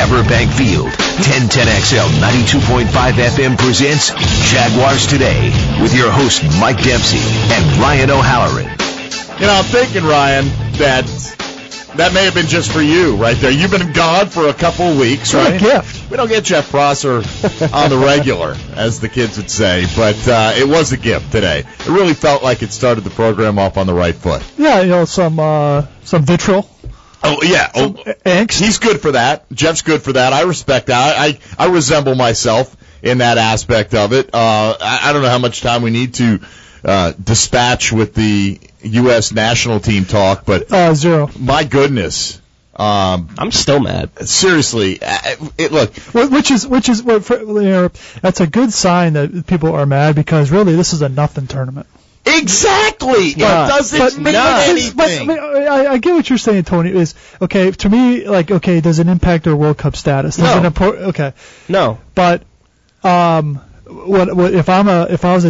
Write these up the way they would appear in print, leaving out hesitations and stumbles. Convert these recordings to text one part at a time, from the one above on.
Everbank Field. 1010XL 92.5 FM presents Jaguars Today with your host Mike Dempsey and Ryan O'Halloran. You know, I'm thinking, Ryan, that may have been just for you right there. You've been gone for a couple of weeks, right? What a gift. We don't get Jeff Prosser on the regular, as the kids would say, but it was a gift today. It really felt like it started the program off on the right foot. Yeah, you know, some vitriol. Oh, yeah. Some angst. He's good for that. Jeff's good for that. I respect that. I resemble myself in that aspect of it. I don't know how much time we need to dispatch with the U.S. national team talk, but 0. My goodness. I'm still mad. Seriously, look. Which is that's a good sign that people are mad because really this is a nothing tournament. Exactly. It doesn't mean anything. I get what you're saying, Tony. Is okay to me. Like, okay, does it impact their World Cup status? No. Okay. No. But what if I was a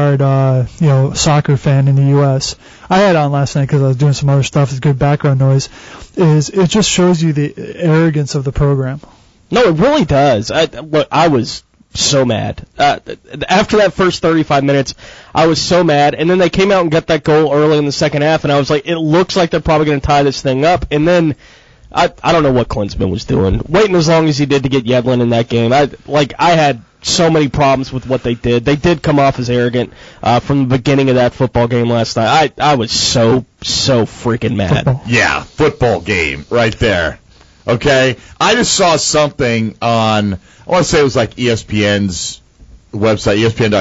diehard soccer fan in the U.S. I had on last night because I was doing some other stuff. It's good background noise. It just shows you the arrogance of the program. No, it really does. I was so mad. After that first 35 minutes, I was so mad. And then they came out and got that goal early in the second half, and I was like, it looks like they're probably going to tie this thing up. And then I don't know what Klinsmann was doing, waiting as long as he did to get Yedlin in that game. I had so many problems with what they did. They did come off as arrogant from the beginning of that football game last night. I was so freaking mad. Football. Yeah, football game right there. Okay? I just saw something on, I want to say it was like ESPN's website,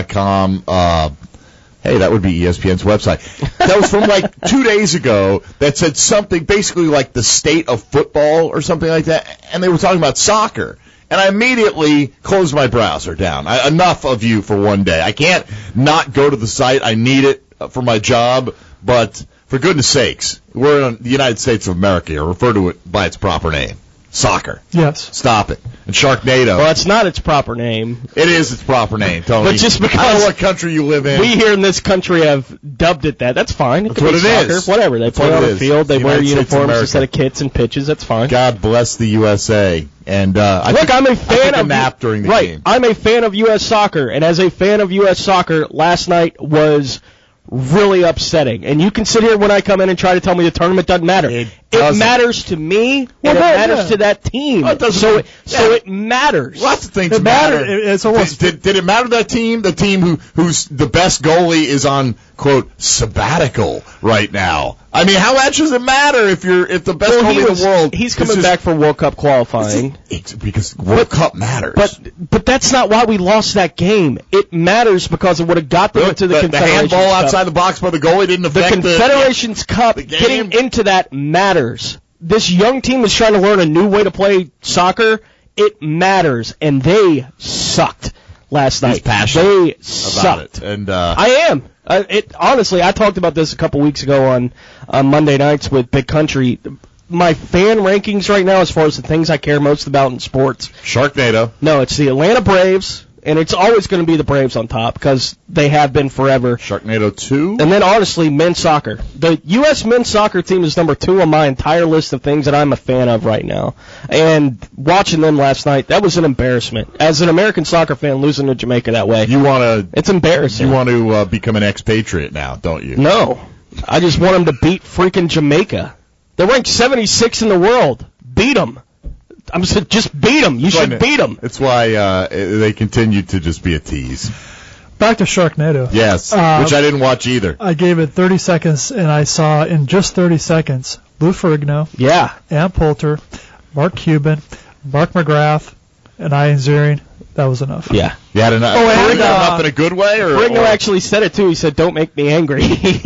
ESPN.com. Hey, that would be ESPN's website. That was from like 2 days ago that said something basically like the state of football or something like that, and they were talking about soccer. And I immediately closed my browser down. Enough of you for one day. I can't not go to the site. I need it for my job, but for goodness sakes, we're in the United States of America here. Refer to it by its proper name. Soccer. Yes. Stop it. And Sharknado. Well, it's not its proper name. It is its proper name, Tony. But just because I don't know what country you live in. We here in this country have dubbed it that. That's fine. That's what it is. Whatever. They play on the field. They wear uniforms instead of kits and pitches. That's fine. God bless the USA. And I'm a fan of nap during the game. I'm a fan of U.S. soccer, and as a fan of U.S. soccer, last night was really upsetting. And you can sit here when I come in and try to tell me the tournament doesn't matter. It matters to me, and it matters to that team. Well, it so it matters. Lots of things matter. It's almost did it matter to that team? The team who's the best goalie is on, quote, sabbatical right now. I mean, how much does it matter if the best goalie in the world? He's coming back for World Cup qualifying. Because World Cup matters. But that's not why we lost that game. It matters because it would have got them into the Confederations Cup. The handball Cup. outside the box by the goalie didn't affect the Confederations Cup. Getting into that matters. This young team is trying to learn a new way to play soccer. It matters, and they sucked last night. He's passionate they about sucked. it, and I am. Honestly, I talked about this a couple weeks ago on Monday nights with Big Country. My fan rankings right now, as far as the things I care most about in sports. Sharknado. No, it's the Atlanta Braves, and it's always going to be the Braves on top because they have been forever. Sharknado 2. And then, honestly, men's soccer. The U.S. men's soccer team is number 2 on my entire list of things that I'm a fan of right now. And watching them last night, that was an embarrassment. As an American soccer fan, losing to Jamaica that way, it's embarrassing. You want to become an expatriate now, don't you? No. I just want them to beat freaking Jamaica. They're ranked 76 in the world. Beat them. I'm saying just beat them. You should beat them. That's why they continue to just be a tease. Back to Sharknado. Yes, which I didn't watch either. I gave it 30 seconds, and I saw in just 30 seconds Lou Ferrigno, Ann Poulter, Mark Cuban, Mark McGrath, and Ian Ziering. That was enough. Yeah. You had enough. Ferrigno enough in a good way? Ferrigno actually said it, too. He said, don't make me angry.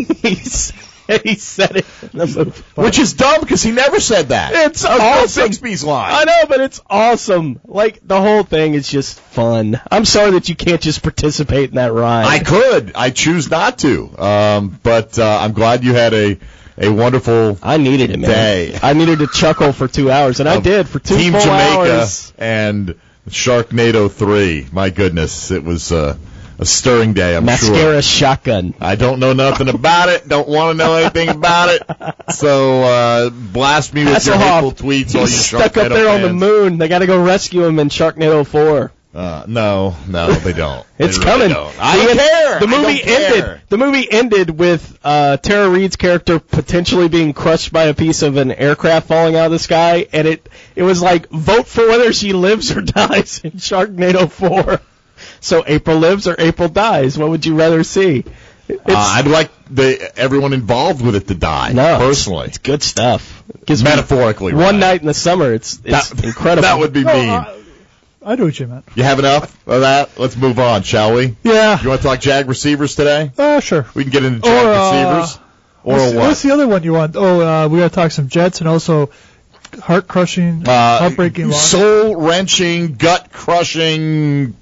He said it in the movie. Which is dumb because he never said that. It's awesome. Bixby's line. I know, but it's awesome. Like, the whole thing is just fun. I'm sorry that you can't just participate in that ride. I could. I choose not to. But I'm glad you had a wonderful I needed it, man. day. I needed to chuckle for 2 hours, and I did for 2 Team full Jamaica hours. And Sharknado 3. My goodness, it was a a stirring day, I'm sure. Mascara shotgun. I don't know nothing about it. Don't want to know anything about it. So blast me with your hateful tweets, all you He's stuck up Sharknado there fans. on the moon. They got to go rescue him in Sharknado 4. No, they don't. It's They really coming. don't. I don't care. The movie I don't care. ended. The movie ended with Tara Reid's character potentially being crushed by a piece of an aircraft falling out of the sky, and it was like, vote for whether she lives or dies in Sharknado 4. So April lives or April dies. What would you rather see? I'd like everyone involved with it to die. No, personally, it's good stuff. It gives metaphorically, one night in the summer. It's incredible. That would be mean. I know what you meant. You have enough of that? Let's move on, shall we? Yeah. You want to talk Jag receivers today? Sure. We can get into Jag receivers. Or what? What's the other one you want? We got to talk some Jets and also heart-crushing, heartbreaking loss. Soul-wrenching, gut-crushing,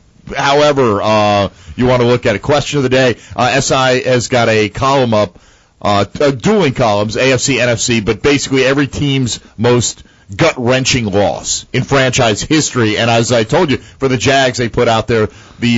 however you want to look at it. Question of the day. SI has got a column up, dueling columns, AFC, NFC, but basically every team's most gut-wrenching loss in franchise history. And as I told you, for the Jags, they put out there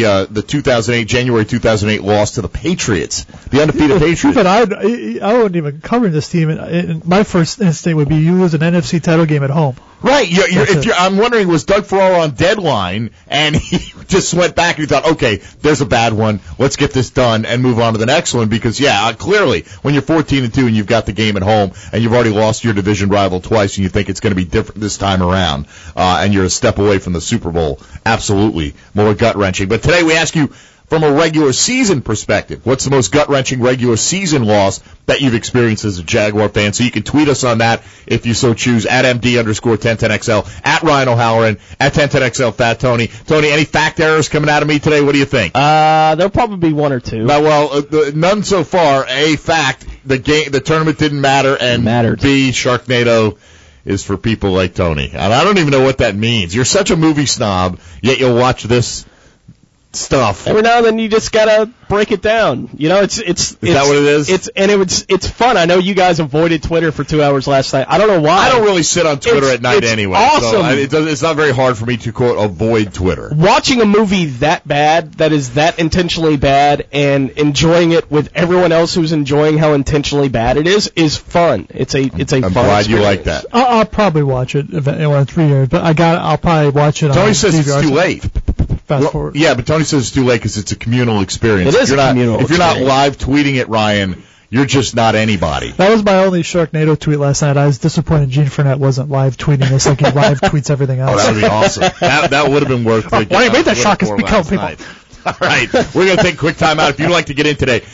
the January 2008 loss to the Patriots, the undefeated Patriots. But I wouldn't even cover this team. And my first instinct would be you lose an NFC title game at home. Right. I'm wondering, was Doug Farrar on deadline, and he just went back and he thought, okay, there's a bad one. Let's get this done and move on to the next one. Because, clearly, when you're 14-2 and you've got the game at home and you've already lost your division rival twice and you think it's going to be different this time around, and you're a step away from the Super Bowl, absolutely more gut-wrenching. But today we ask you, from a regular season perspective, what's the most gut-wrenching regular season loss that you've experienced as a Jaguar fan? So you can tweet us on that if you so choose, at MD_1010XL, at Ryan O'Halloran, at 1010XL Fat Tony. Tony, any fact errors coming out of me today? What do you think? There'll probably be one or two. None so far. A, fact, the tournament didn't matter, and B, Sharknado is for people like Tony. And I don't even know what that means. You're such a movie snob, yet you'll watch this stuff. Every now and then you just gotta break it down. Is that what it is? It's fun. I know you guys avoided Twitter for 2 hours last night. I don't know why. I don't really sit on Twitter at night anyway. Awesome. So it's not very hard for me to quote avoid Twitter. Watching a movie that bad, that is that intentionally bad, and enjoying it with everyone else who's enjoying how intentionally bad it is fun. It's a I'm fun glad experience. you like that. I'll probably watch it in 3 years, but I'll probably watch it. Tony says it's too late. Fast forward. Yeah, but Tony says it's too late because it's a communal experience. It is a communal If you're not experience. live tweeting it, Ryan, you're just not anybody. That was my only Sharknado tweet last night. I was disappointed Gene Fournette wasn't live tweeting this like he live tweets everything else. Oh, that would be awesome. That would have been worth it. Why do you make that shock? It's become people. All right, we're going to take a quick time out. If you'd like to get in today,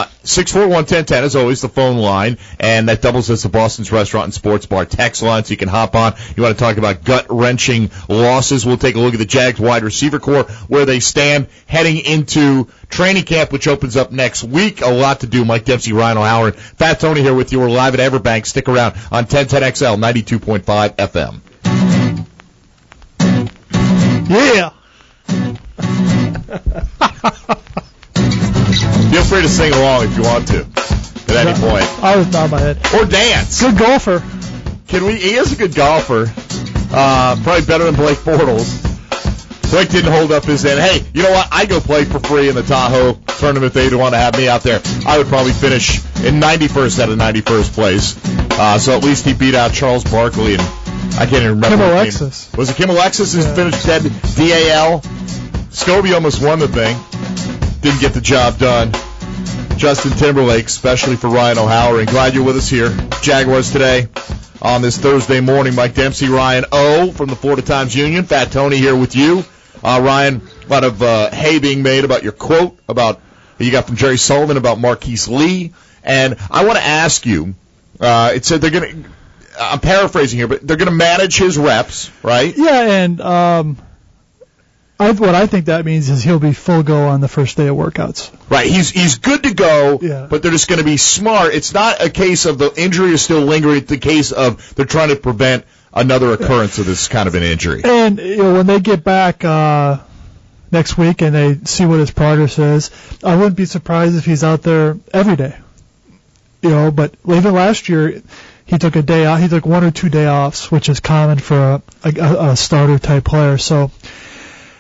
641-1010 is always the phone line, and that doubles as the Boston's Restaurant and Sports Bar text line, so you can hop on. You want to talk about gut-wrenching losses, we'll take a look at the Jags wide receiver core, where they stand heading into training camp, which opens up next week. A lot to do. Mike Dempsey, Ryan O'Halloran, Fat Tony here with you. We're live at Everbank. Stick around on 1010XL 92.5 FM. Yeah. Feel free to sing along if you want to at any point. I was nod my head. Or dance. Good golfer. He is a good golfer. Probably better than Blake Bortles. Blake didn't hold up his end. Hey, you know what? I go play for free in the Tahoe tournament if they'd want to have me out there. I would probably finish in 91st out of 91st place. So at least he beat out Charles Barkley and I can't even remember. Kim Alexis. Was it Kim Alexis who finished dead? DAL. Scobie almost won the thing. Didn't get the job done. Justin Timberlake, especially for Ryan O'Halloran. Glad you're with us here. Jaguars today on this Thursday morning. Mike Dempsey, Ryan O. from the Florida Times Union. Fat Tony here with you. Ryan, a lot of hay being made about your quote about you got from Jerry Sullivan about Marquise Lee. And I want to ask you, it said they're going to, I'm paraphrasing here, but they're going to manage his reps, right? Yeah, and what I think that means is he'll be full go on the first day of workouts. Right, he's good to go, yeah. But they're just going to be smart. It's not a case of the injury is still lingering. It's the case of they're trying to prevent another occurrence of this kind of an injury. And when they get back next week and they see what his progress is, I wouldn't be surprised if he's out there every day. But even last year, he took a day off. He took 1 or 2 day offs, which is common for a starter type player. So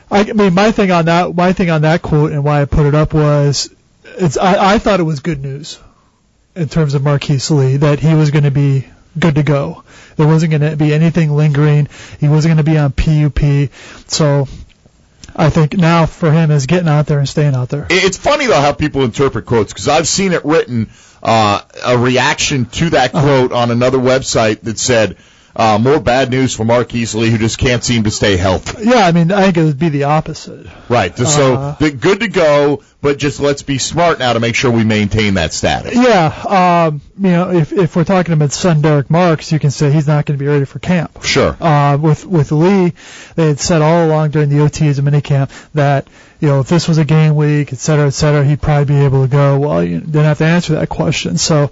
I mean, my thing on that quote and why I put it up was, I thought it was good news in terms of Marquise Lee, that he was going to be good to go. There wasn't going to be anything lingering. He wasn't going to be on PUP. So I think now for him is getting out there and staying out there. It's funny, though, how people interpret quotes, because I've seen it written, a reaction to that quote on another website that said, more bad news for Marquise Lee, who just can't seem to stay healthy. Yeah, I mean, I think it would be the opposite. Right. So good to go, but just let's be smart now to make sure we maintain that status. Yeah. If we're talking about son Derek Marks, you can say he's not going to be ready for camp. Sure. With Lee, they had said all along during the OTs and minicamp that, if this was a game week, et cetera, he'd probably be able to go. Well, you didn't have to answer that question. So,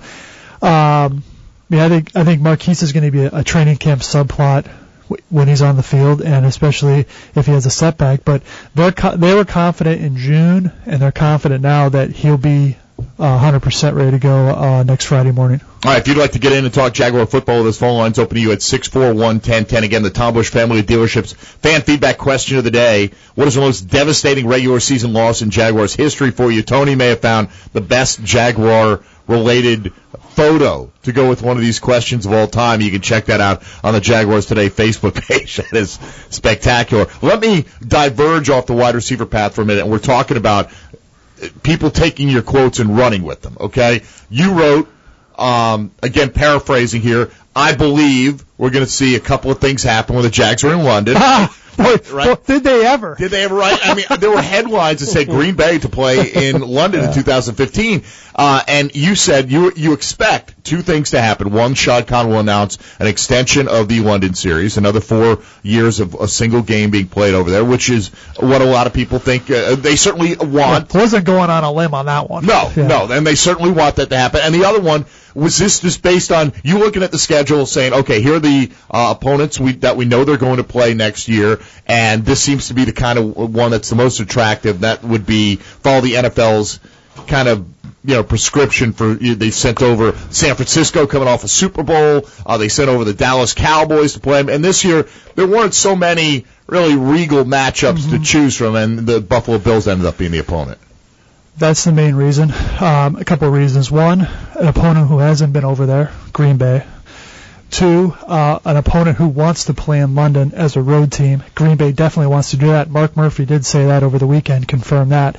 I think Marquise is going to be a training camp subplot when he's on the field, and especially if he has a setback. But they were confident in June, and they're confident now that he'll be 100% ready to go next Friday morning. All right, if you'd like to get in and talk Jaguar football, this phone line's open to you at 641-1010. Again, the Tom Busch Family of Dealerships fan feedback question of the day. What is the most devastating regular season loss in Jaguars history for you? Tony may have found the best Jaguar-related photo to go with one of these questions of all time. You can check that out on the Jaguars Today Facebook page. That is spectacular. Let me diverge off the wide receiver path for a minute, and we're talking about people taking your quotes and running with them, okay? You wrote, again, paraphrasing here, I believe we're going to see a couple of things happen when the Jags are in London. Right? Did they ever? Right? I mean, there were headlines that said Green Bay to play in London in 2015. And you said you expect two things to happen. One, Shad Khan will announce an extension of the London series, another 4 years of a single game being played over there, which is what a lot of people think they certainly want. Wasn't going on a limb on that one. No, and they certainly want that to happen. And the other one, was this just based on you looking at the schedule saying, okay, here are the opponents that we know they're going to play next year, and this seems to be the kind of one that's the most attractive. That would be follow the NFL's kind of prescription for. They sent over San Francisco coming off a Super Bowl. They sent over the Dallas Cowboys to play them, and this year there weren't so many really regal matchups to choose from, and the Buffalo Bills ended up being the opponent. That's the main reason. A couple of reasons. One, an opponent who hasn't been over there, Green Bay. Two, an opponent who wants to play in London as a road team. Green Bay definitely wants to do that. Mark Murphy did say that over the weekend, confirmed that.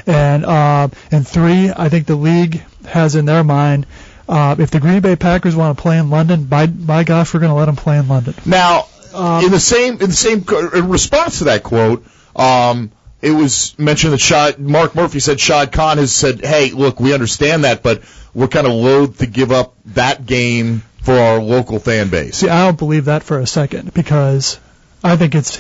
And three, I think the league has in their mind, if the Green Bay Packers want to play in London, by gosh, we're going to let them play in London. Now, in response to that quote, it was mentioned that Mark Murphy said Shad Khan has said, hey, look, we understand that, but we're kind of loath to give up that game for our local fan base. See, I don't believe that for a second, because I think it's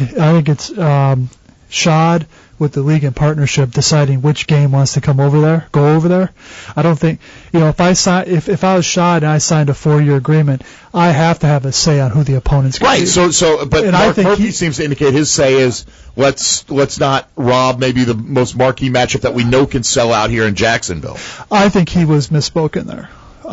Shad with the league in partnership deciding which game wants to go over there. I don't think, if I was Shad and I signed a 4-year agreement, I have to have a say on who the opponent's going to be. Right. But Mark Murphy seems to indicate his say is let's not rob maybe the most marquee matchup that we know can sell out here in Jacksonville. I think he was misspoken there.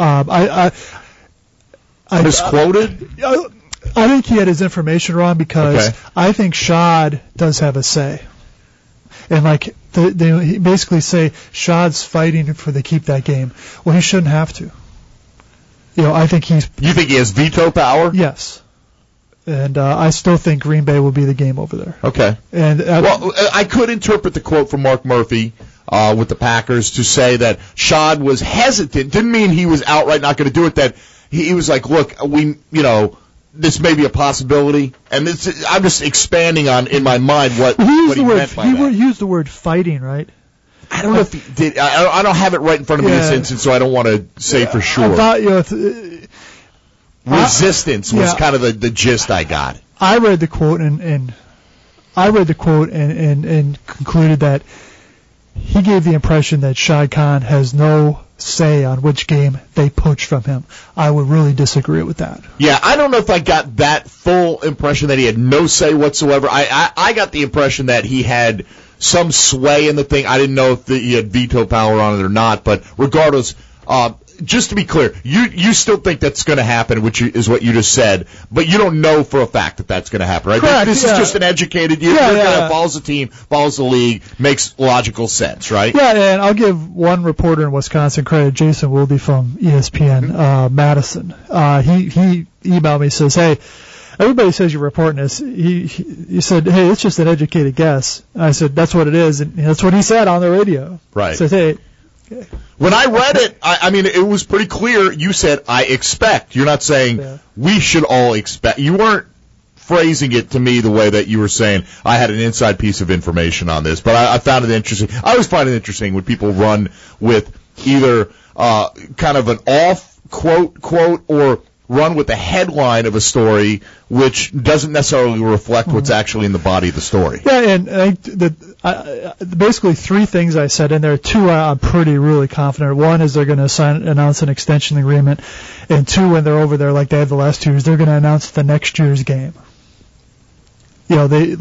Misquoted? I think he had his information wrong, because I think Shad does have a say. And they basically say Shad's fighting to keep that game. Well, he shouldn't have to. I think You think he has veto power? Yes. And I still think Green Bay will be the game over there. Okay. And I could interpret the quote from Mark Murphy with the Packers to say that Shad was hesitant. Didn't mean he was outright not going to do it. That he was like, look, this may be a possibility, and I'm just expanding on in my mind what he meant by that. He used the word fighting, right? I don't know if he did. I don't have it right in front of me in this instance, so I don't want to say for sure. I thought, resistance was kind of the gist I got. I read the quote and concluded that he gave the impression that Shad Khan has no say on which game they poach from him. I would really disagree with that. Yeah, I don't know if I got that full impression that he had no say whatsoever. I got the impression that he had some sway in the thing. I didn't know if he had veto power on it or not, but regardless, just to be clear, you still think that's going to happen, which is what you just said, but you don't know for a fact that that's going to happen, right? Correct, This is just an educated, you're guy follows the team, follows the league, makes logical sense, right? Yeah, and I'll give one reporter in Wisconsin credit, Jason Wilde from ESPN, Madison. He emailed me, says, hey, everybody says you're reporting this. He said, hey, it's just an educated guess. I said, that's what it is, and that's what he said on the radio. Right. He says, hey. Okay. When I read it, I mean, it was pretty clear. You said, I expect. You're not saying we should all expect. You weren't phrasing it to me the way that you were saying I had an inside piece of information on this, but I found it interesting. I always find it interesting when people run with either kind of an off quote, or run with the headline of a story which doesn't necessarily reflect what's actually in the body of the story. Yeah, and basically three things I said in there. Two, I'm really confident. One is they're going to announce an extension agreement, and two, when they're over there like they have the last 2 years, they're going to announce the next year's game. They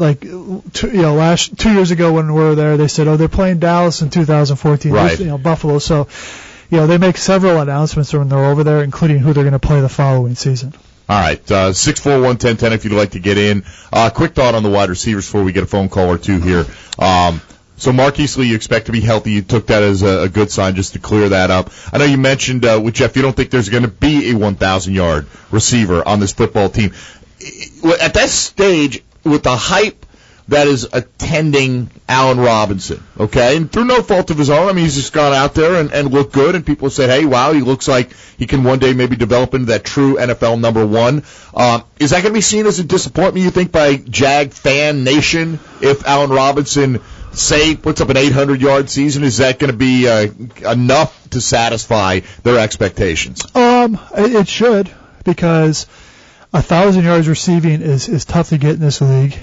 2 years ago when we were there, they said, they're playing Dallas in 2014, right. Buffalo. So, they make several announcements when they're over there, including who they're going to play the following season. All right, 641-1010 if you'd like to get in. Quick thought on the wide receivers before we get a phone call or two here. So Marquise Lee, you expect to be healthy. You took that as a good sign just to clear that up. I know you mentioned with Jeff, you don't think there's going to be a 1,000-yard receiver on this football team. At that stage, with the hype that is attending Allen Robinson, okay? And through no fault of his own, I mean, he's just gone out there and looked good, and people said, hey, wow, he looks like he can one day maybe develop into that true NFL number one. Is that going to be seen as a disappointment, you think, by Jag fan nation if Allen Robinson, say, puts up an 800-yard season? Is that going to be enough to satisfy their expectations? It should, because 1,000 yards receiving is tough to get in this league.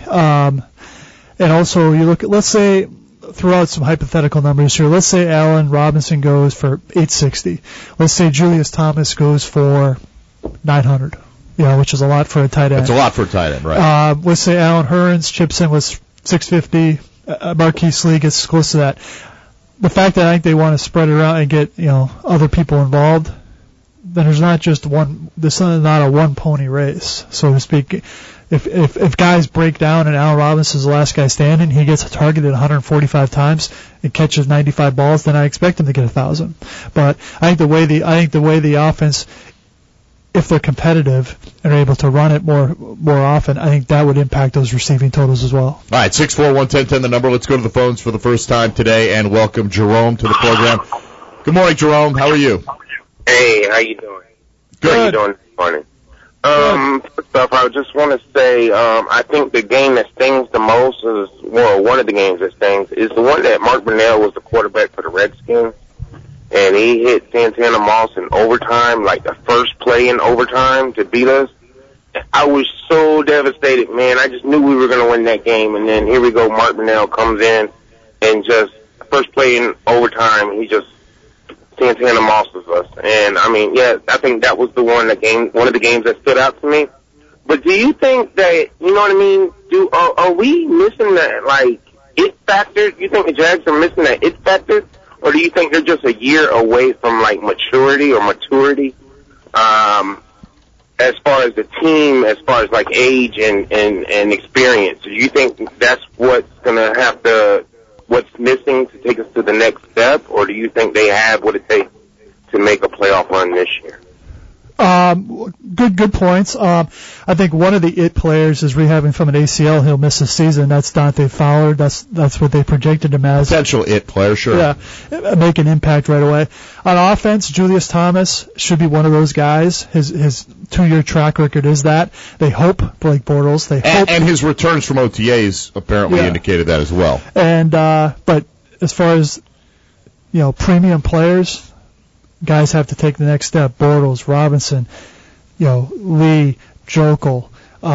And also, you look at, let's say, throw out some hypothetical numbers here. Let's say Allen Robinson goes for 860. Let's say Julius Thomas goes for 900, which is a lot for a tight end. That's a lot for a tight end, right? Let's say Alan Hearns chips in with 650. Marquise Lee gets close to that. The fact that I think they want to spread it around and get, other people involved, then there's not just one. This is not a one pony race, so to speak. If guys break down and Allen Robinson's the last guy standing, he gets targeted 145 times and catches 95 balls, then I expect him to get 1,000. But I think the way the offense, if they're competitive and are able to run it more often, I think that would impact those receiving totals as well. All right, 641-1010 the number. Let's go to the phones for the first time today and welcome Jerome to the program. Good morning, Jerome. How are you? Hey, how you doing? Good. How you doing this morning? First off, I just want to say, I think the game that stings the most is, one of the games that stings is the one that Mark Brunell was the quarterback for the Redskins, and he hit Santana Moss in overtime, like the first play in overtime to beat us. I was so devastated, man. I just knew we were going to win that game, and then here we go, Mark Brunell comes in and just first play in overtime, he just Santana Mosses us. And, I think that was one of the games that stood out to me. But do you think that, are we missing that, it factor? Do you think the Jags are missing that it factor? Or do you think they're just a year away from, maturity, as far as the team, as far as, age and experience? Do you think that's what's what's missing to take us to the next step, or do you think they have what it takes to make a playoff run this year? Good points. I think one of the it players is rehabbing from an ACL. He'll miss the season. That's Dante Fowler. That's what they projected him as. Potential it player, sure. Yeah, make an impact right away. On offense, Julius Thomas should be one of those guys. His 2-year track record is that. They hope Blake Bortles. And his returns from OTAs apparently indicated that as well. And but as far as premium players, guys have to take the next step. Bortles, Robinson, Lee, Jokel.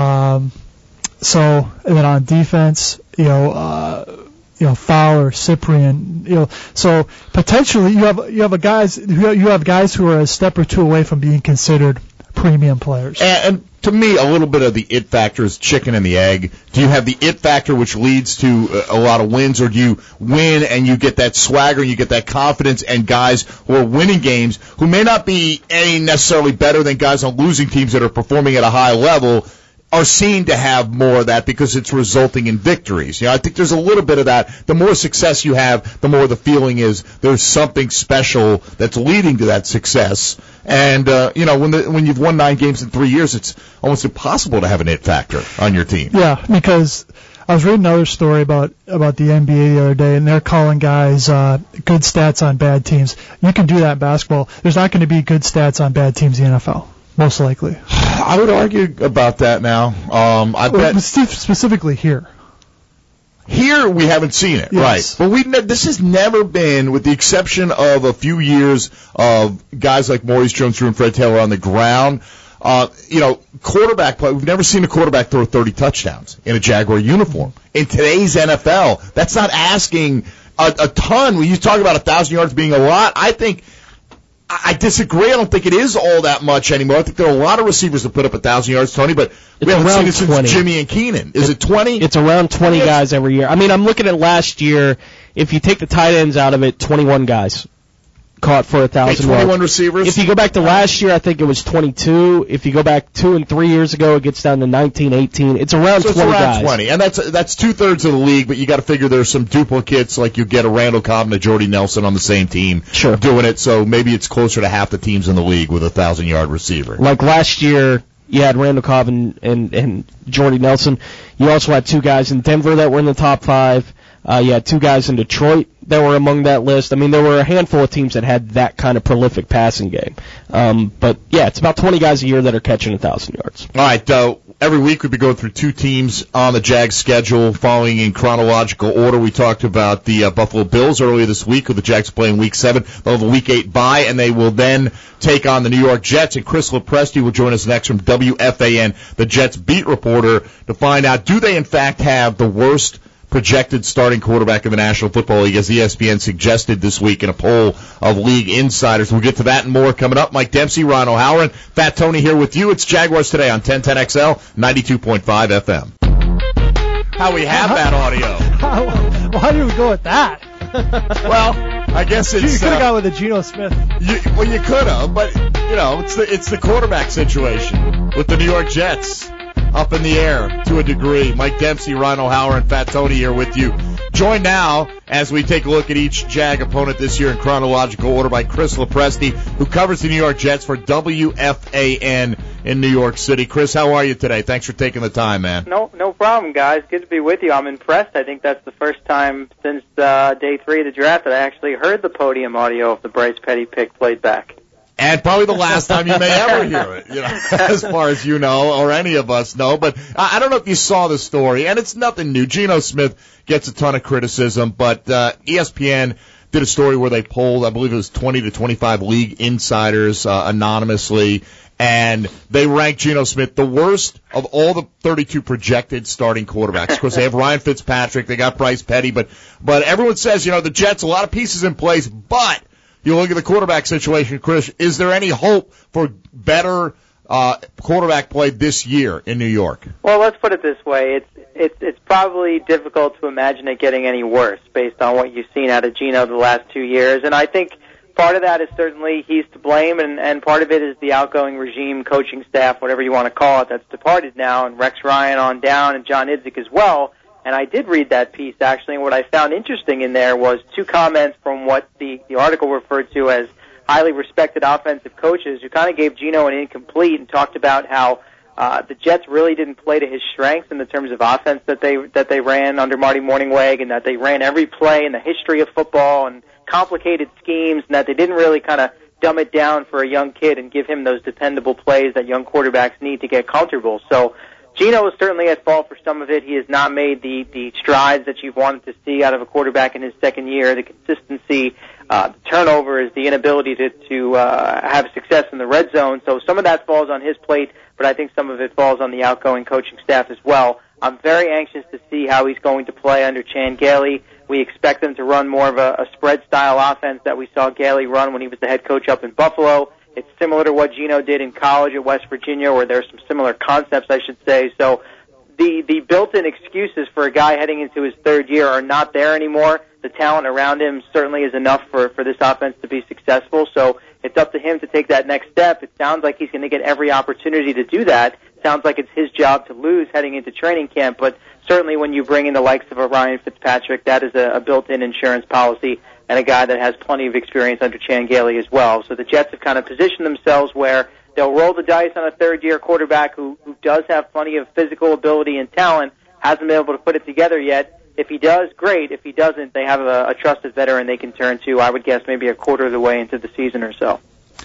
And then on defense, Fowler, Cyprian. So potentially you have guys who are a step or two away from being considered premium players. And to me, a little bit of the it factor is chicken and the egg. Do you have the it factor, which leads to a lot of wins, or do you win and you get that swagger and you get that confidence, and guys who are winning games, who may not be any necessarily better than guys on losing teams that are performing at a high level, are seen to have more of that because it's resulting in victories. I think there's a little bit of that. The more success you have, the more the feeling is there's something special that's leading to that success. And, when you've won 9 games in 3 years, it's almost impossible to have an it factor on your team. Yeah, because I was reading another story about the NBA the other day, and they're calling guys good stats on bad teams. You can do that in basketball. There's not going to be good stats on bad teams in the NFL. Most likely. I would argue about that now. I bet specifically here. Here we haven't seen it, yes. Right? But this has never been, with the exception of a few years of guys like Maurice Jones-Drew and Fred Taylor on the ground. Quarterback play. We've never seen a quarterback throw 30 touchdowns in a Jaguar uniform. In today's NFL, that's not asking a ton. When you talk about 1,000 yards being a lot, I disagree. I don't think it is all that much anymore. I think there are a lot of receivers that put up 1,000 yards, Tony, but we haven't seen it since 20. Jimmy and Keenan. Is it 20? It's around 20 guys every year. I mean, I'm looking at last year. If you take the tight ends out of it, 21 guys caught for 1,000 yards. 21 receivers? If you go back to last year, I think it was 22. If you go back 2 and 3 years ago, it gets down to 19, 18. It's around 20 around guys. 20, and that's 2/3 of the league. But you got to figure there's some duplicates, like you get a Randall Cobb and a Jordy Nelson on the same team doing it. So maybe it's closer to half the teams in the league with a 1,000-yard receiver. Like last year, you had Randall Cobb and Jordy Nelson. You also had 2 guys in Denver that were in the top 5. You had 2 guys in Detroit that were among that list. I mean, there were a handful of teams that had that kind of prolific passing game. But, yeah, it's about 20 guys a year that are catching 1,000 yards. All right, every week we'll be going through 2 teams on the Jags schedule, following in chronological order. We talked about the Buffalo Bills earlier this week, with the Jags playing Week 7. They'll have a Week 8 bye, and they will then take on the New York Jets. And Chris Lopresti will join us next from WFAN, the Jets beat reporter, to find out, do they in fact have the worst projected starting quarterback in the National Football League, as ESPN suggested this week in a poll of league insiders. We'll get to that and more coming up. Mike Dempsey, Ryan O'Halloran, Fat Tony here with you. It's Jaguars Today on 1010XL, 92.5 FM. How we have that audio. Why did we go with that? Well, I guess it's... You could have gone with a Geno Smith. You could have, but, it's the quarterback situation with the New York Jets. Up in the air to a degree. Mike Dempsey, Ryan O'Halloran, and Fat Tony here with you. Joined now as we take a look at each Jag opponent this year in chronological order by Chris Lopresti, who covers the New York Jets for WFAN in New York City. Chris, how are you today? Thanks for taking the time, man. No problem, guys. Good to be with you. I'm impressed. I think that's the first time since day 3 of the draft that I actually heard the podium audio of the Bryce Petty pick played back. And probably the last time you may ever hear it, as far as you know, or any of us know. But I don't know if you saw the story, and it's nothing new. Geno Smith gets a ton of criticism, but ESPN did a story where they polled, I believe it was 20 to 25 league insiders anonymously, and they ranked Geno Smith the worst of all the 32 projected starting quarterbacks. Of course, they have Ryan Fitzpatrick, they got Bryce Petty, but everyone says, the Jets, a lot of pieces in place, but you look at the quarterback situation, Chris, is there any hope for better quarterback play this year in New York? Well, let's put it this way. It's probably difficult to imagine it getting any worse based on what you've seen out of Geno the last 2 years. And I think part of that is certainly he's to blame, and part of it is the outgoing regime, coaching staff, whatever you want to call it, that's departed now, and Rex Ryan on down, and John Idzik as well. And I did read that piece, actually, and what I found interesting in there was 2 comments from what the article referred to as highly respected offensive coaches who kind of gave Geno an incomplete and talked about how the Jets really didn't play to his strengths in the terms of offense that they ran under Marty Mornhinweg, and that they ran every play in the history of football and complicated schemes, and that they didn't really kind of dumb it down for a young kid and give him those dependable plays that young quarterbacks need to get comfortable. So Geno is certainly at fault for some of it. He has not made the strides that you've wanted to see out of a quarterback in his second year. The consistency, the turnovers, the inability to have success in the red zone. So some of that falls on his plate, but I think some of it falls on the outgoing coaching staff as well. I'm very anxious to see how he's going to play under Chan Gailey. We expect him to run more of a spread-style offense that we saw Gailey run when he was the head coach up in Buffalo. It's similar to what Geno did in college at West Virginia, where there's some similar concepts, I should say. So the built-in excuses for a guy heading into his third year are not there anymore. The talent around him certainly is enough for this offense to be successful. So it's up to him to take that next step. It sounds like he's going to get every opportunity to do that. Sounds like it's his job to lose heading into training camp, but certainly when you bring in the likes of a Ryan Fitzpatrick, that is a built-in insurance policy and a guy that has plenty of experience under Chan Gailey as well. So the Jets have kind of positioned themselves where they'll roll the dice on a third-year quarterback who does have plenty of physical ability and talent, hasn't been able to put it together yet. If he does, great. If he doesn't, they have a trusted veteran they can turn to, I would guess, maybe a quarter of the way into the season or so.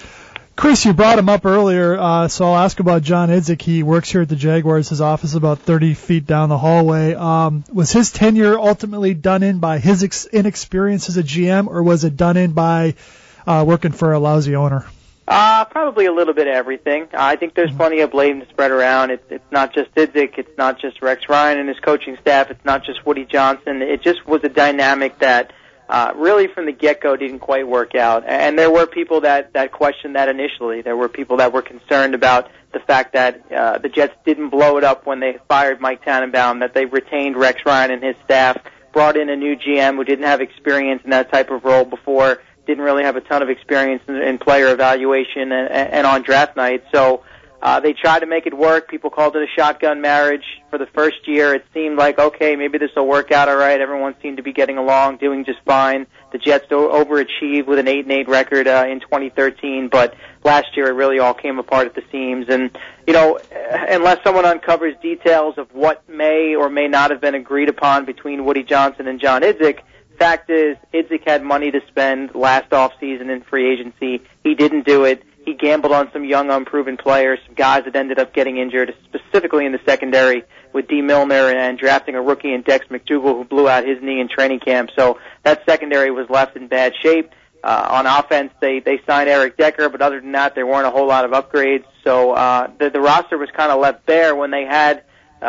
Chris, you brought him up earlier, so I'll ask about John Idzik. He works here at the Jaguars. His office is about 30 feet down the hallway. Was his tenure ultimately done in by his inexperience as a GM, or was it done in by working for a lousy owner? Probably a little bit of everything. I think there's plenty of blame to spread around. It's not just Idzik. It's not just Rex Ryan and his coaching staff. It's not just Woody Johnson. It just was a dynamic that really from the get-go didn't quite work out. And there were people that questioned that initially. There were people that were concerned about the fact that the Jets didn't blow it up when they fired Mike Tannenbaum, that they retained Rex Ryan and his staff, brought in a new GM who didn't have experience in that type of role before, didn't really have a ton of experience in player evaluation and on draft night. So they tried to make it work. People called it a shotgun marriage. For the first year, it seemed like, okay, maybe this will work out all right. Everyone seemed to be getting along, doing just fine. The Jets overachieved with an 8-8 record in 2013, but last year it really all came apart at the seams. And, you know, unless someone uncovers details of what may or may not have been agreed upon between Woody Johnson and John Idzik, fact is, Idzik had money to spend last offseason in free agency. He didn't do it. He gambled on some young, unproven players, some guys that ended up getting injured, specifically in the secondary with D. Milner and drafting a rookie in Dex McDougal who blew out his knee in training camp. So that secondary was left in bad shape. On offense, they signed Eric Decker, but other than that, there weren't a whole lot of upgrades. So the roster was kind of left bare when they had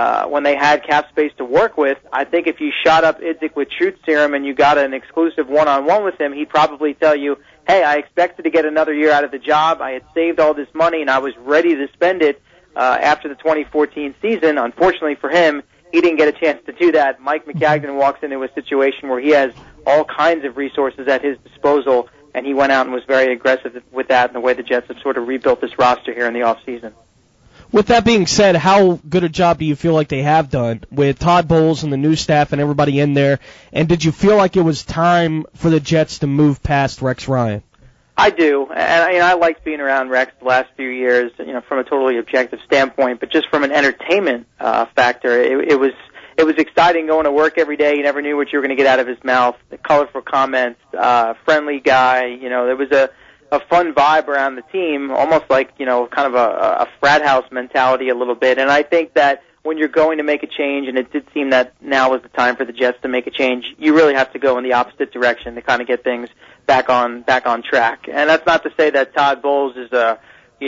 cap space to work with. I think if you shot up Idzik with truth serum and you got an exclusive one-on-one with him, he'd probably tell you, hey, I expected to get another year out of the job. I had saved all this money, and I was ready to spend it after the 2014 season. Unfortunately for him, he didn't get a chance to do that. Mike Maccagnan walks into a situation where he has all kinds of resources at his disposal, and he went out and was very aggressive with that and the way the Jets have sort of rebuilt this roster here in the offseason. With that being said, how good a job do you feel like they have done with Todd Bowles and the new staff and everybody in there? And did you feel like it was time for the Jets to move past Rex Ryan? I do, and I liked being around Rex the last few years, you know, from a totally objective standpoint, but just from an entertainment factor, it was exciting going to work every day. You never knew what you were going to get out of his mouth. The colorful comments, friendly guy. You know, there was a fun vibe around the team, almost like, you know, kind of a frat house mentality a little bit. And I think that when you're going to make a change, and it did seem that now was the time for the Jets to make a change, you really have to go in the opposite direction to kind of get things back on track. And that's not to say that Todd Bowles is a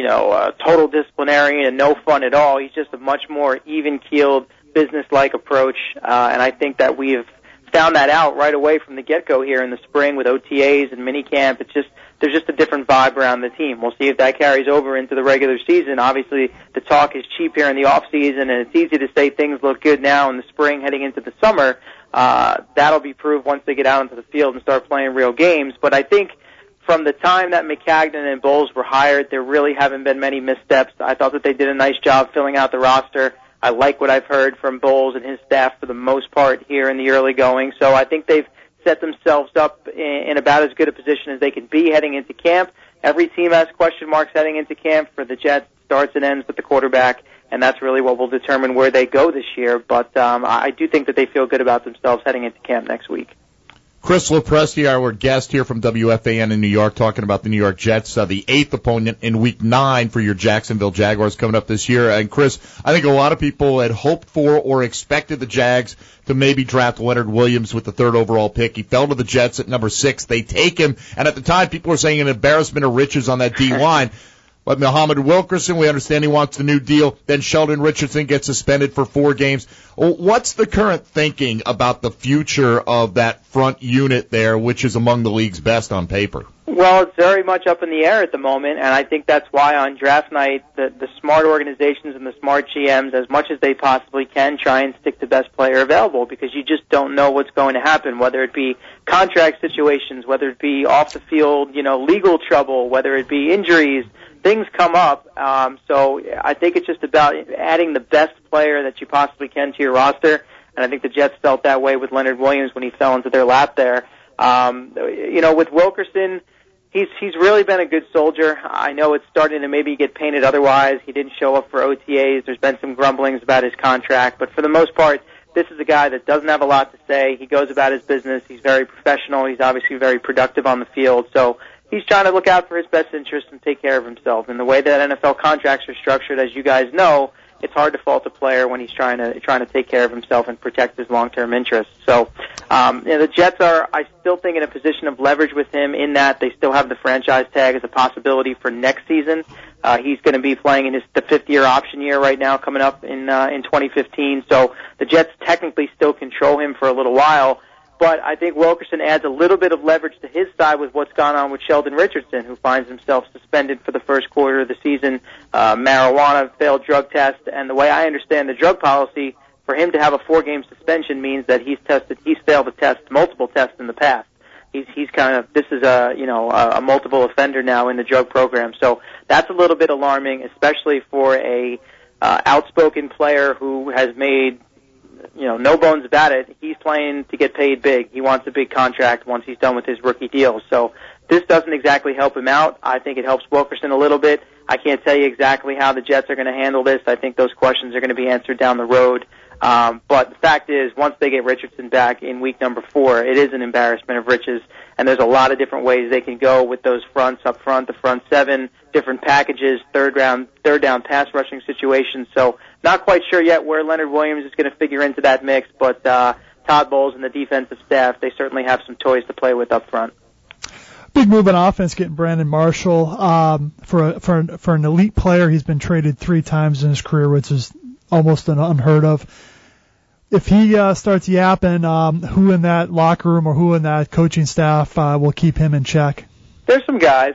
total disciplinarian and no fun at all. He's just a much more even-keeled, business-like approach. And I think that we've found that out right away from the get-go here in the spring with OTAs and minicamp. There's just a different vibe around the team. We'll see if that carries over into the regular season. Obviously, the talk is cheap here in the off season, and it's easy to say things look good now in the spring heading into the summer. That'll be proved once they get out into the field and start playing real games. But I think from the time that Maccagnan and Bowles were hired, there really haven't been many missteps. I thought that they did a nice job filling out the roster. I like what I've heard from Bowles and his staff for the most part here in the early going. So I think they've set themselves up in about as good a position as they can be heading into camp. Every team has question marks heading into camp. For the Jets, starts and ends with the quarterback, and that's really what will determine where they go this year. But I do think that they feel good about themselves heading into camp next week. Chris Lopresti, our guest here from WFAN in New York, talking about the New York Jets, the 8th opponent in Week 9 for your Jacksonville Jaguars coming up this year. And, Chris, I think a lot of people had hoped for or expected the Jags to maybe draft Leonard Williams with the 3rd overall pick. He fell to the Jets at number 6. They take him, and at the time people were saying an embarrassment of riches on that D-line. But Muhammad Wilkerson, we understand he wants the new deal. Then Sheldon Richardson gets suspended for 4 games. What's the current thinking about the future of that front unit there, which is among the league's best on paper? Well, it's very much up in the air at the moment, and I think that's why on draft night the smart organizations and the smart GMs, as much as they possibly can, try and stick to best player available, because you just don't know what's going to happen, whether it be contract situations, whether it be off the field, legal trouble, whether it be injuries. Things come up, so I think it's just about adding the best player that you possibly can to your roster, and I think the Jets felt that way with Leonard Williams when he fell into their lap there. With Wilkerson, he's really been a good soldier. I know it's starting to maybe get painted otherwise. He didn't show up for OTAs. There's been some grumblings about his contract, but for the most part, this is a guy that doesn't have a lot to say. He goes about his business. He's very professional. He's obviously very productive on the field, so he's trying to look out for his best interests and take care of himself. And the way that NFL contracts are structured, as you guys know, it's hard to fault a player when he's trying to take care of himself and protect his long-term interests. So, the Jets are, I still think, in a position of leverage with him in that they still have the franchise tag as a possibility for next season. He's going to be playing in the fifth-year option year right now, coming up in 2015. So the Jets technically still control him for a little while. But I think Wilkerson adds a little bit of leverage to his side with what's gone on with Sheldon Richardson, who finds himself suspended for the first quarter of the season, marijuana, failed drug test, and the way I understand the drug policy, for him to have a 4-game suspension means that he's failed a test, multiple tests in the past. He's kind of, this is a multiple offender now in the drug program. So that's a little bit alarming, especially for a outspoken player who has made, no bones about it. He's playing to get paid big. He wants a big contract once he's done with his rookie deal. So this doesn't exactly help him out. I think it helps Wilkerson a little bit. I can't tell you exactly how the Jets are going to handle this. I think those questions are going to be answered down the road. But the fact is, once they get Richardson back in week number 4, it is an embarrassment of riches, and there's a lot of different ways they can go with those fronts up front, the front 7, different packages, third down pass rushing situations. So not quite sure yet where Leonard Williams is going to figure into that mix, but Todd Bowles and the defensive staff, they certainly have some toys to play with up front. Big move in offense getting Brandon Marshall. For an elite player, he's been traded 3 times in his career, which is almost unheard of. If he starts yapping, who in that locker room or who in that coaching staff will keep him in check? There's some guys.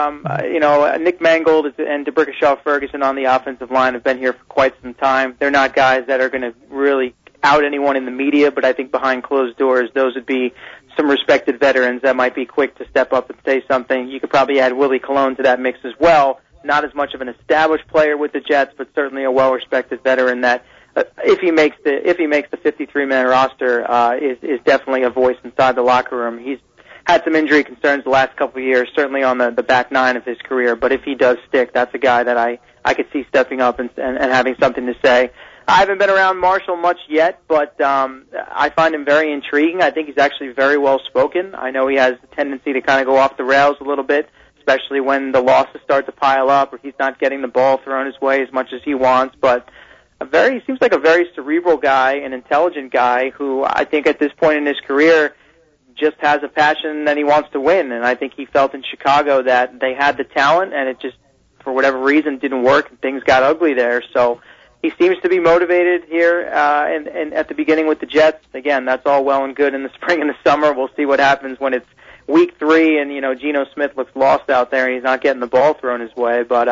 Nick Mangold and DeBrickashaw Ferguson on the offensive line have been here for quite some time. They're not guys that are going to really out anyone in the media, but I think behind closed doors, those would be some respected veterans that might be quick to step up and say something. You could probably add Willie Colon to that mix as well. Not as much of an established player with the Jets, but certainly a well-respected veteran that, if he makes the 53-man roster, is definitely a voice inside the locker room. He's had some injury concerns the last couple of years, certainly on the back 9 of his career. But if he does stick, that's a guy that I could see stepping up and having something to say. I haven't been around Marshall much yet, but I find him very intriguing. I think he's actually very well spoken. I know he has a tendency to kind of go off the rails a little bit, especially when the losses start to pile up or he's not getting the ball thrown his way as much as he wants. But he seems like a very cerebral guy, an intelligent guy who I think at this point in his career just has a passion that he wants to win. And I think he felt in Chicago that they had the talent and it just, for whatever reason, didn't work and things got ugly there. So he seems to be motivated here and at the beginning with the Jets. Again, that's all well and good in the spring and the summer. We'll see what happens when it's week 3 and, Geno Smith looks lost out there and he's not getting the ball thrown his way. But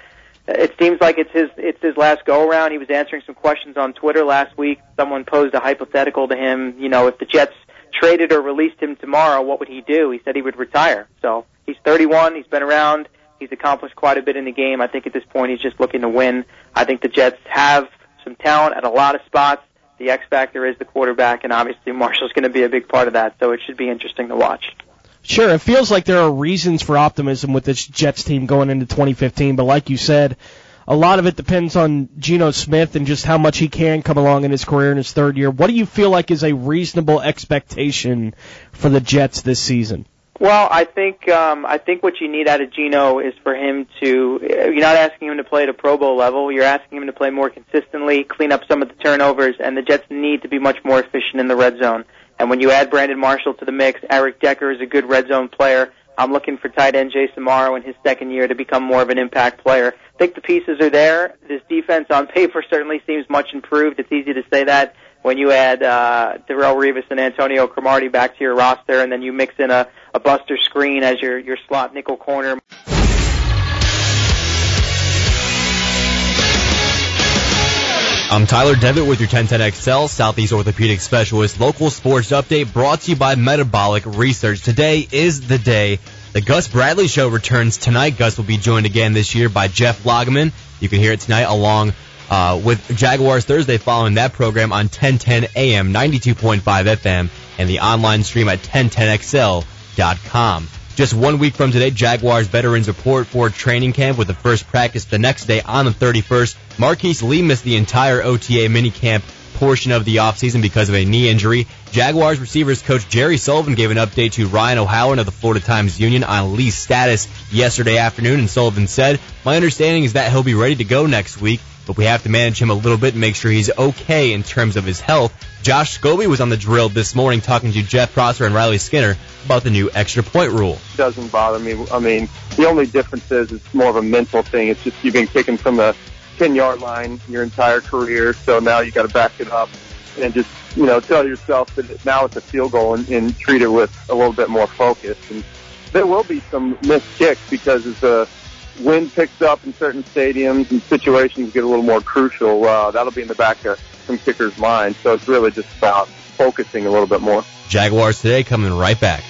it seems like it's his last go-around. He was answering some questions on Twitter last week. Someone posed a hypothetical to him, if the Jets traded or released him tomorrow, what would he do? He said he would retire. So he's 31. He's been around. He's accomplished quite a bit in the game. I think at this point he's just looking to win. I think the Jets have some talent at a lot of spots. The X factor is the quarterback, and obviously Marshall's going to be a big part of that, so it should be interesting to watch. Sure, it feels like there are reasons for optimism with this Jets team going into 2015, but like you said, a lot of it depends on Geno Smith and just how much he can come along in his career in his 3rd year. What do you feel like is a reasonable expectation for the Jets this season? Well, I think what you need out of Geno is for him to, you're not asking him to play at a Pro Bowl level, you're asking him to play more consistently, clean up some of the turnovers, and the Jets need to be much more efficient in the red zone. And when you add Brandon Marshall to the mix, Eric Decker is a good red zone player. I'm looking for tight end Jason Morrow in his 2nd year to become more of an impact player. I think the pieces are there. This defense on paper certainly seems much improved. It's easy to say that when you add Darrelle Revis and Antonio Cromartie back to your roster, and then you mix in a Buster Skrine as your slot nickel corner. I'm Tyler Devitt with your 1010XL Southeast Orthopedic Specialist local sports update brought to you by Metabolic Research. Today is the day the Gus Bradley Show returns tonight. Gus will be joined again this year by Jeff Lageman. You can hear it tonight along with Jaguars Thursday following that program on 1010 AM, 92.5 FM, and the online stream at 1010XL.com. Just 1 week from today, Jaguars veterans report for training camp with the first practice the next day on the 31st. Marquise Lee missed the entire OTA minicamp portion of the offseason because of a knee injury. Jaguars receivers coach Jerry Sullivan gave an update to Ryan O'Halloran of the Florida Times-Union on Lee's status yesterday afternoon, and Sullivan said, "My understanding is that he'll be ready to go next week, but we have to manage him a little bit and make sure he's okay in terms of his health." Josh Scobie was on the drill this morning talking to Jeff Prosser and Riley Skinner about the new extra point rule. Doesn't bother me. I mean, the only difference is it's more of a mental thing. It's just you've been kicking from the 10-yard line your entire career, so now you got to back it up and just, tell yourself that now it's a field goal and treat it with a little bit more focus. And there will be some missed kicks because as the wind picks up in certain stadiums and situations get a little more crucial, that'll be in the back of some kickers' minds. So it's really just about focusing a little bit more. Jaguars Today coming right back.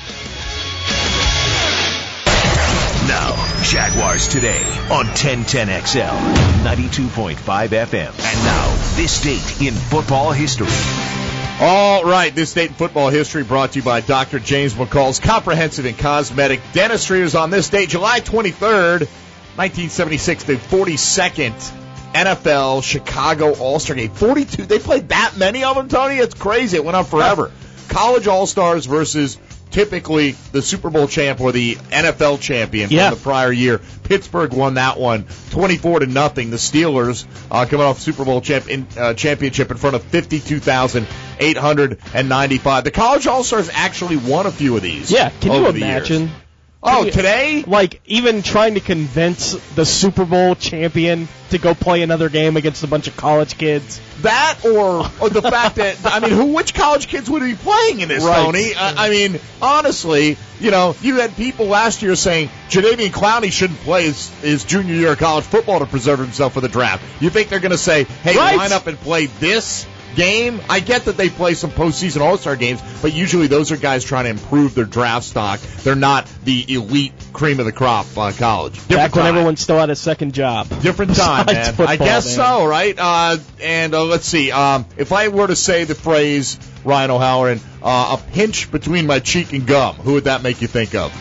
Now, Jaguars Today on 1010XL, 92.5 FM. And now, this date in football history. All right, this date in football history brought to you by Dr. James McCall's Comprehensive and Cosmetic Dentistry. Is on this date, July 23rd, 1976, the 42nd NFL Chicago All-Star Game. 42, they played that many of them, Tony? It's crazy. It went on forever. College All-Stars versus typically the Super Bowl champ or the NFL champion from the prior year. Pittsburgh won that one 24-0. The Steelers coming off Super Bowl championship in front of 52,895. The College All-Stars actually won a few of these. Yeah, can you imagine? Today? Like, even trying to convince the Super Bowl champion to go play another game against a bunch of college kids. That or the fact that, which college kids would be playing in this, Tony? Honestly, you had people last year saying Jadeveon Clowney shouldn't play his junior year of college football to preserve himself for the draft. You think they're going to say, hey, line up and play this game? I get that they play some postseason All-Star games, but usually those are guys trying to improve their draft stock. They're not the elite cream of the crop college. Back when everyone still had a second job. Different time, man. Football, I guess so, right? Let's see. If I were to say the phrase, Ryan O'Halloran, a pinch between my cheek and gum, who would that make you think of?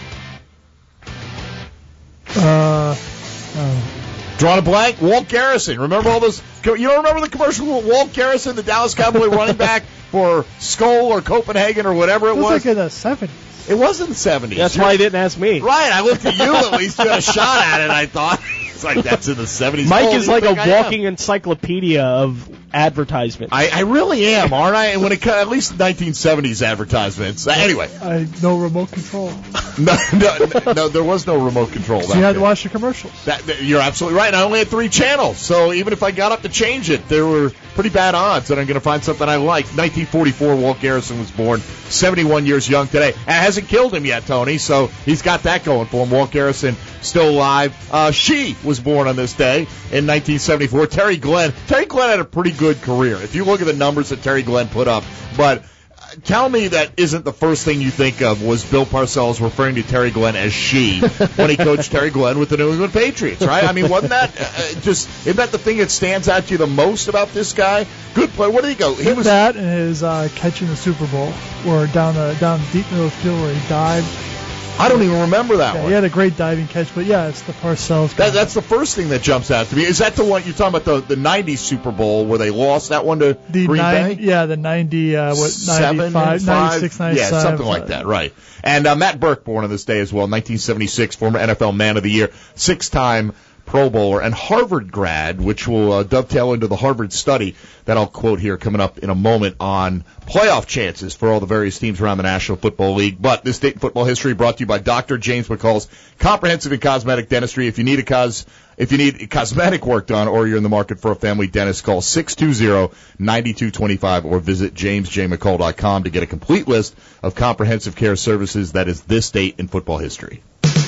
Drawing a blank? Walt Garrison. Remember all those? You don't remember the commercial with Walt Garrison, the Dallas Cowboy running back for Skull or Copenhagen or whatever it was? It was like in the 70s. It was in the 70s. That's why he didn't ask me. Right. I looked at you at least. You had a shot at it, I thought. It's like, that's in the 70s. Mike is like a walking encyclopedia of advertisements. I really am, aren't I? When it at least 1970s advertisements. Anyway. No remote control. No, there was no remote control. So you had to watch the commercials. You're absolutely right. And I only had 3 channels, so even if I got up to change it, there were pretty bad odds that I'm going to find something I like. 1944, Walt Garrison was born, 71 years young today. It hasn't killed him yet, Tony, so he's got that going for him. Walt Garrison still alive. She was born on this day in 1974. Terry Glenn had a pretty good career. If you look at the numbers that Terry Glenn put up, but tell me that isn't the first thing you think of was Bill Parcells referring to Terry Glenn as she when he coached Terry Glenn with the New England Patriots, right? I mean, wasn't that isn't that the thing that stands out to you the most about this guy? Good player. Where did he go? He was that and his catch in the Super Bowl, or down deep middle of the field where he dived. I don't even remember that one. He had a great diving catch, but yeah, it's the Parcells. That's the first thing that jumps out to me. Is that the one you're talking about, the 90 Super Bowl where they lost that one to Green Bay? Yeah, the 95, 96, 97. Yeah, something like that, right. And Matt Burke born on this day as well, 1976, former NFL Man of the Year, 6-time Pro Bowler, and Harvard grad, which will dovetail into the Harvard study that I'll quote here coming up in a moment on playoff chances for all the various teams around the National Football League. But this Dayton Football History brought to you by Dr. James McCall's Comprehensive and Cosmetic Dentistry. If you need cosmetic work done or you're in the market for a family dentist, call 620-9225 or visit jamesjmccall.com to get a complete list of comprehensive care services that is this date in football history.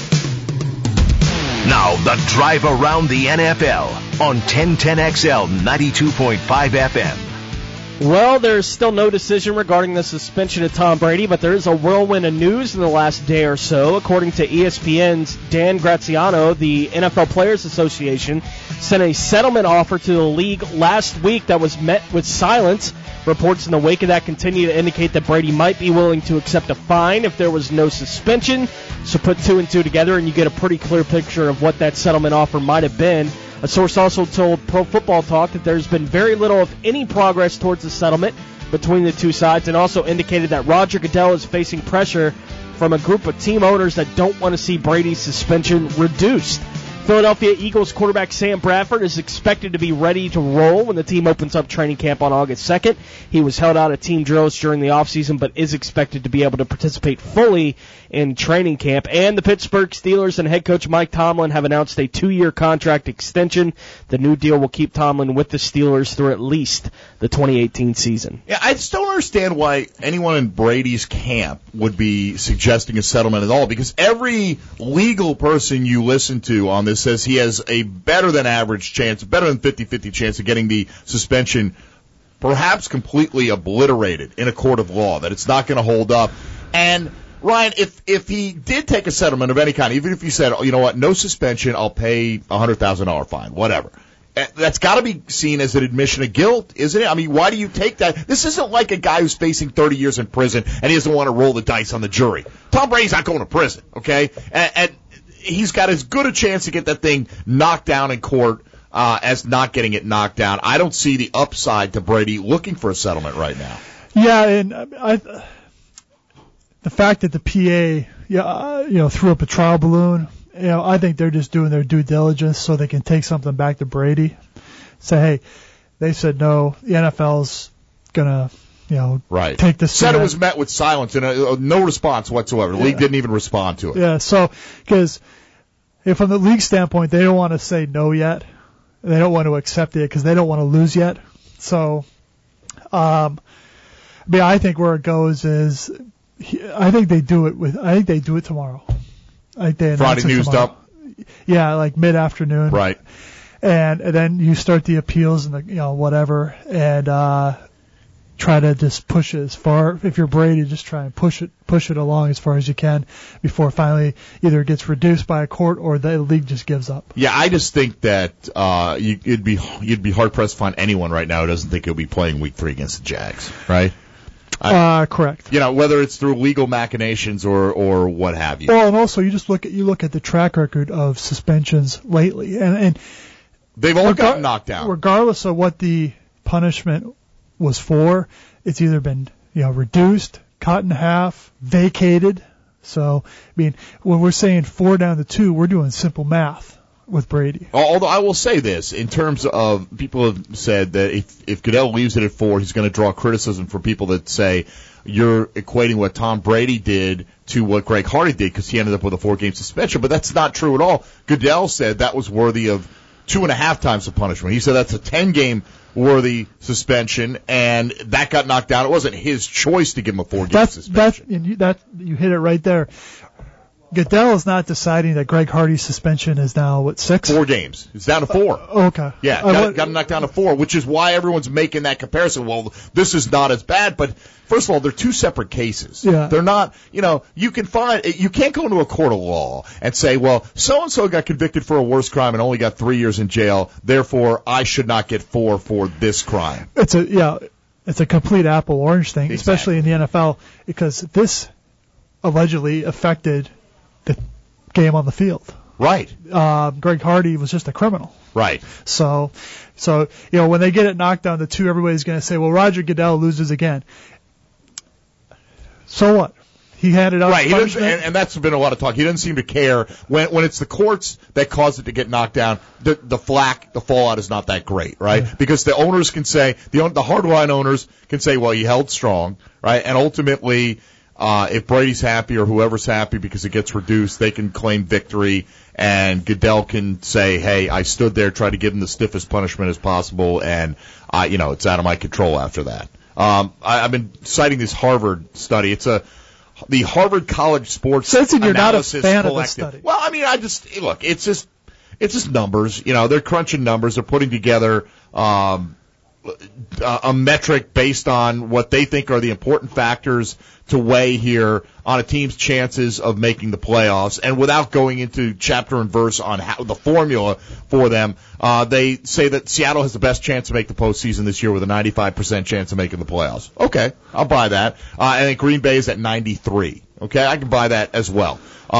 Now, the drive around the NFL on 1010XL 92.5 FM. Well, there's still no decision regarding the suspension of Tom Brady, but there is a whirlwind of news in the last day or so. According to ESPN's Dan Graziano, the NFL Players Association sent a settlement offer to the league last week that was met with silence. Reports in the wake of that continue to indicate that Brady might be willing to accept a fine if there was no suspension. So put two and two together, and you get a pretty clear picture of what that settlement offer might have been. A source also told Pro Football Talk that there's been very little, if any, progress towards the settlement between the two sides, and also indicated that Roger Goodell is facing pressure from a group of team owners that don't want to see Brady's suspension reduced. Philadelphia Eagles quarterback Sam Bradford is expected to be ready to roll when the team opens up training camp on August 2nd. He was held out at team drills during the offseason, but is expected to be able to participate fully in training camp. And the Pittsburgh Steelers and head coach Mike Tomlin have announced a 2-year contract extension. The new deal will keep Tomlin with the Steelers through at least the 2018 season. Yeah, I just don't understand why anyone in Brady's camp would be suggesting a settlement at all, because every legal person you listen to on this says he has a better than average chance, better than 50-50 chance of getting the suspension perhaps completely obliterated in a court of law, that it's not going to hold up. And Ryan, if he did take a settlement of any kind, even if he said, oh, you know what, no suspension, I'll pay $100,000 fine, whatever, that's got to be seen as an admission of guilt, isn't it? I mean, why do you take that? This isn't like a guy who's facing 30 years in prison and he doesn't want to roll the dice on the jury. Tom Brady's not going to prison, okay? And he's got as good a chance to get that thing knocked down in court as not getting it knocked down. I don't see the upside to Brady looking for a settlement right now. Yeah, and the fact that the PA, threw up a trial balloon, I think they're just doing their due diligence so they can take something back to Brady. Say, hey, they said no, the NFL's gonna, right. take this. Said it was met with silence and no response whatsoever. The league didn't even respond to it. Yeah, so because from the league standpoint, they don't want to say no yet. They don't want to accept it because they don't want to lose yet. So, I think where it goes is, I think they do it tomorrow. I think they Friday news dump. Yeah, like mid-afternoon. Right. And then you start the appeals and whatever, and try to just push it as far. If you're Brady, just try and push it along as far as you can before finally either it gets reduced by a court or the league just gives up. Yeah, I just think that you'd be hard pressed to find anyone right now who doesn't think he'll be playing Week 3 against the Jags, right? Correct. Whether it's through legal machinations or what have you. Well, and also you look at the track record of suspensions lately, and they've all gotten knocked down. Regardless of what the punishment was for, it's either been reduced, cut in half, vacated. So when we're saying 4 down to 2, we're doing simple math with Brady. Although I will say this, in terms of people have said that if Goodell leaves it at 4, he's going to draw criticism from people that say you're equating what Tom Brady did to what Greg Hardy did because he ended up with a 4-game suspension. But that's not true at all. Goodell said that was worthy of 2.5 times the punishment. He said that's a 10-game worthy suspension, and that got knocked down. It wasn't his choice to give him a 4-game suspension. You hit it right there. Goodell is not deciding that Greg Hardy's suspension is now, 6? 4 games. It's down to 4. Okay. Yeah, got knocked down to 4, which is why everyone's making that comparison. Well, this is not as bad, but first of all, they're 2 separate cases. Yeah. They're not, you can't go into a court of law and say, well, so-and-so got convicted for a worse crime and only got 3 years in jail, therefore I should not get 4 for this crime. It's a complete apple-orange thing, Exactly. Especially in the NFL, because this allegedly affected the game on the field. Right. Greg Hardy was just a criminal. Right. So when they get it knocked down to 2, everybody's going to say, well, Roger Goodell loses again. So what? He handed out right. punishment. And that's been a lot of talk. He doesn't seem to care when it's the courts that cause it to get knocked down. The fallout is not that great, right? Yeah. Because the owners can say the hardline owners can say, well, you held strong, right? And ultimately, if Brady's happy or whoever's happy because it gets reduced, they can claim victory. And Goodell can say, hey, I stood there, tried to give him the stiffest punishment as possible, and it's out of my control after that. I've been citing this Harvard study. It's the Harvard College Sports Sensing you're not a Analysis fan Collective. of the study. Well, I mean, look, it's just numbers. They're crunching numbers. They're putting together a metric based on what they think are the important factors to weigh here on a team's chances of making the playoffs. And without going into chapter and verse on how the formula for them, they say that Seattle has the best chance to make the postseason this year with a 95% chance of making the playoffs. Okay, I'll buy that. I think Green Bay is at 93. Okay, I can buy that as well.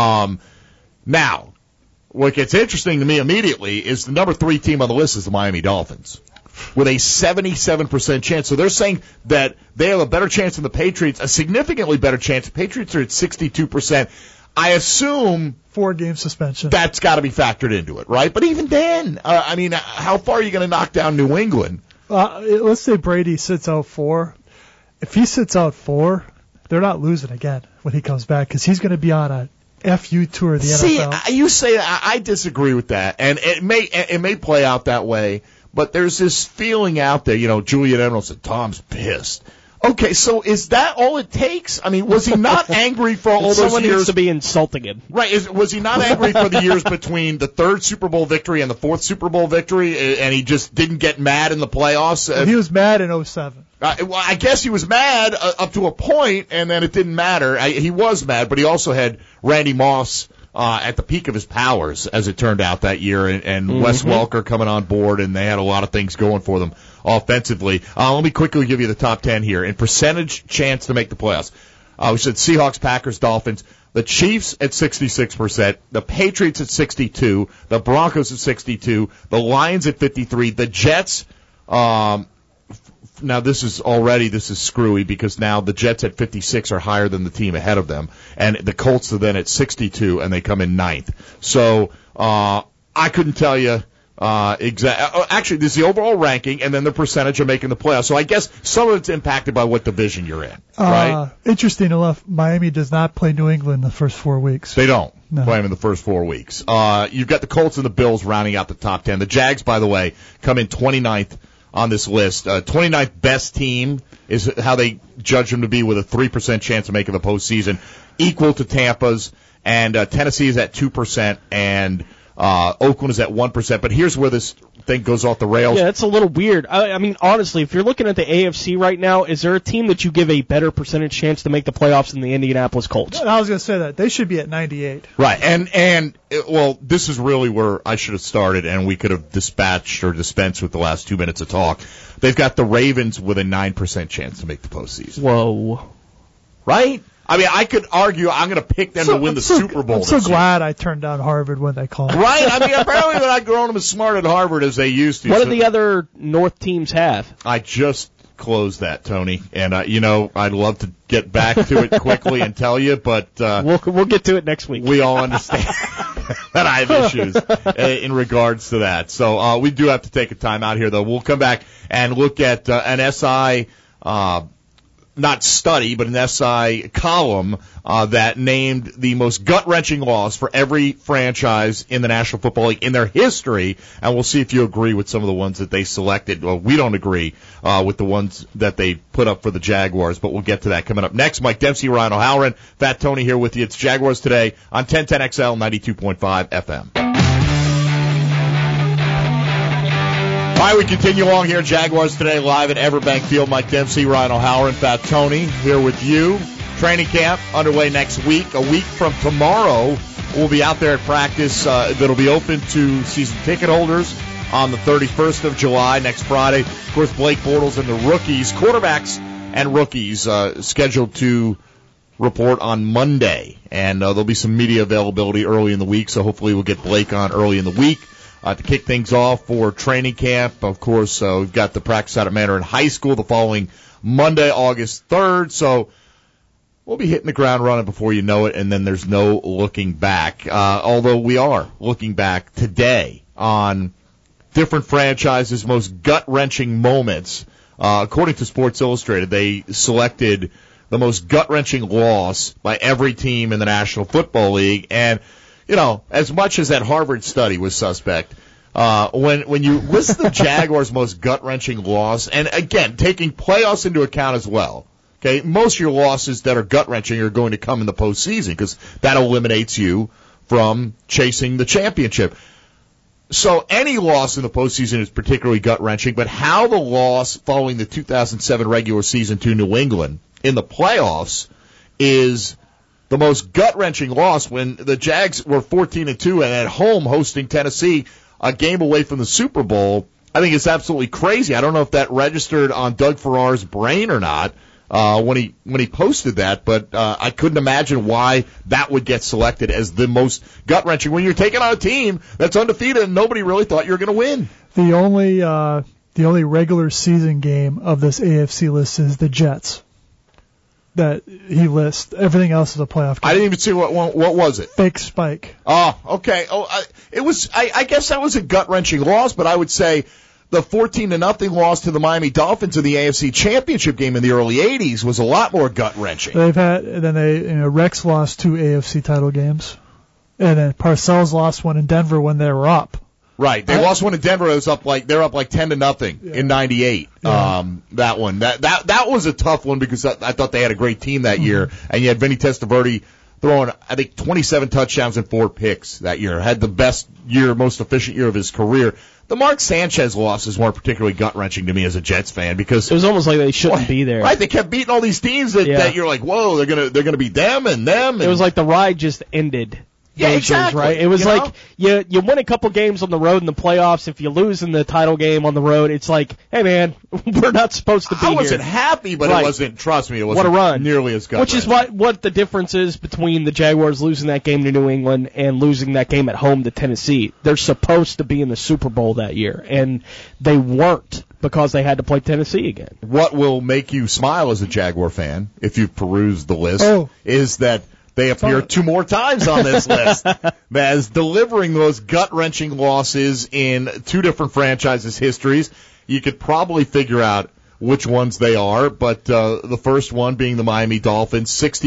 Now, what gets interesting to me immediately is the number 3 team on the list is the Miami Dolphins, with a 77% chance. So they're saying that they have a better chance than the Patriots, a significantly better chance. The Patriots are at 62%. I assume 4-game suspension. That's got to be factored into it, right? But even then, how far are you going to knock down New England? Let's say Brady sits out 4. If he sits out 4, they're not losing again when he comes back because he's going to be on a FU tour of the NFL. See, you say I disagree with that, and it may play out that way. But there's this feeling out there, Julian Edelman said, Tom's pissed. Okay, so is that all it takes? I mean, was he not angry for all those years? Someone needs to be insulting him. Right, was he not angry for the years between the 3rd Super Bowl victory and the 4th Super Bowl victory, and he just didn't get mad in the playoffs? He was mad in 07. Well, I guess he was mad up to a point, and then it didn't matter. He was mad, but he also had Randy Moss at the peak of his powers, as it turned out that year, and Wes Welker coming on board, and they had a lot of things going for them offensively. Let me quickly give you the top 10 here. In percentage chance to make the playoffs, we said Seahawks, Packers, Dolphins, the Chiefs at 66%, the Patriots at 62%, the Broncos at 62%, the Lions at 53%, the Jets, now this is screwy because now the Jets at 56 are higher than the team ahead of them, and the Colts are then at 62 and they come in 9th. So I couldn't tell you exactly. Actually, this is the overall ranking and then the percentage of making the playoffs. So I guess some of it's impacted by what division you're in, right? Interesting enough, Miami does not play New England the first 4 weeks. They don't play them in the first 4 weeks. You've got the Colts and the Bills rounding out the top 10. The Jags, by the way, come in 29th. On this list, 29th best team is how they judge them to be, with a 3% chance of making the postseason, equal to Tampa's, and Tennessee is at 2%, and Oakland is at 1%. But here's where this thing goes off the rails. Yeah, it's a little weird. I mean, honestly, if you're looking at the AFC right now, is there a team that you give a better percentage chance to make the playoffs than the Indianapolis Colts? I was going to say that. They should be at 98. Right, and this is really where I should have started, and we could have dispatched or dispensed with the last 2 minutes of talk. They've got the Ravens with a 9% chance to make the postseason. Whoa. Right? I mean, I could argue I'm going to pick them to win the Super Bowl. I'm so glad I turned down Harvard when they called. Right? I mean, apparently they're not growing them as smart at Harvard as they used to. What do the other North teams have? I just closed that, Tony, and I'd love to get back to it quickly and tell you, but we'll get to it next week. We all understand that I have issues in regards to that. So we do have to take a time out here, though. We'll come back and look at an SI. Not study, but an SI column that named the most gut-wrenching loss for every franchise in the National Football League in their history, and we'll see if you agree with some of the ones that they selected. Well, we don't agree with the ones that they put up for the Jaguars, but we'll get to that coming up next. Mike Dempsey, Ryan O'Halloran, Fat Tony here with you. It's Jaguars Today on 1010XL 92.5 FM. All right, we continue along here. Jaguars Today live at Everbank Field. Mike Dempsey, Ryan O'Halloran, Fat Tony here with you. Training camp underway next week. A week from tomorrow, we'll be out there at practice that'll be open to season ticket holders on the 31st of July, next Friday. Of course, Blake Bortles and the rookies, quarterbacks and rookies, scheduled to report on Monday. And there'll be some media availability early in the week, so hopefully we'll get Blake on early in the week. To kick things off for training camp, of course, we've got the practice out at Mandarin High School the following Monday, August 3rd. So we'll be hitting the ground running before you know it, and then there's no looking back. Although we are looking back today on different franchises' most gut-wrenching moments. According to Sports Illustrated, they selected the most gut-wrenching loss by every team in the National Football League. And, you know, as much as that Harvard study was suspect, when you list the Jaguars' most gut-wrenching loss, and again, taking playoffs into account as well, okay, most of your losses that are gut-wrenching are going to come in the postseason because that eliminates you from chasing the championship. So any loss in the postseason is particularly gut-wrenching, but how the loss following the 2007 regular season to New England in the playoffs is the most gut-wrenching loss when the Jags were 14-2 and at home hosting Tennessee, a game away from the Super Bowl. I think it's absolutely crazy. I don't know if that registered on Doug Farrar's brain or not when he posted that, but I couldn't imagine why that would get selected as the most gut-wrenching when you're taking on a team that's undefeated and nobody really thought you were going to win. The only regular season game of this AFC list is the Jets that he lists. Everything else is a playoff game. I didn't even see what was it. Fake spike. Oh, okay. I guess that was a gut-wrenching loss, but I would say the 14-0 loss to the Miami Dolphins in the AFC Championship game in the early 80s was a lot more gut-wrenching. Rex lost 2 AFC title games, and then Parcells lost one in Denver when they were up. Right, they lost one in Denver. It was up like 10-0 in '98. Yeah. That one, that was a tough one because I thought they had a great team that year, and you had Vinny Testaverde throwing, I think, 27 touchdowns and 4 picks that year. Had the best year, most efficient year of his career. The Mark Sanchez losses weren't particularly gut-wrenching to me as a Jets fan because it was almost like they shouldn't be there. Right, they kept beating all these teams that you're like, whoa, they're gonna beat them and them. And it was like the ride just ended. Yeah, exactly. Right? It was like you win a couple games on the road in the playoffs. If you lose in the title game on the road, it's like, hey man, we're not supposed to be here. I wasn't happy, but it wasn't. Trust me, it wasn't what a run. Nearly as gut. Which is what the difference is between the Jaguars losing that game to New England and losing that game at home to Tennessee. They're supposed to be in the Super Bowl that year, and they weren't because they had to play Tennessee again. What will make you smile as a Jaguar fan, if you've perused the list, is that they appear 2 more times on this list as delivering those gut-wrenching losses in 2 different franchises' histories. You could probably figure out which ones they are, but the first one being the Miami Dolphins,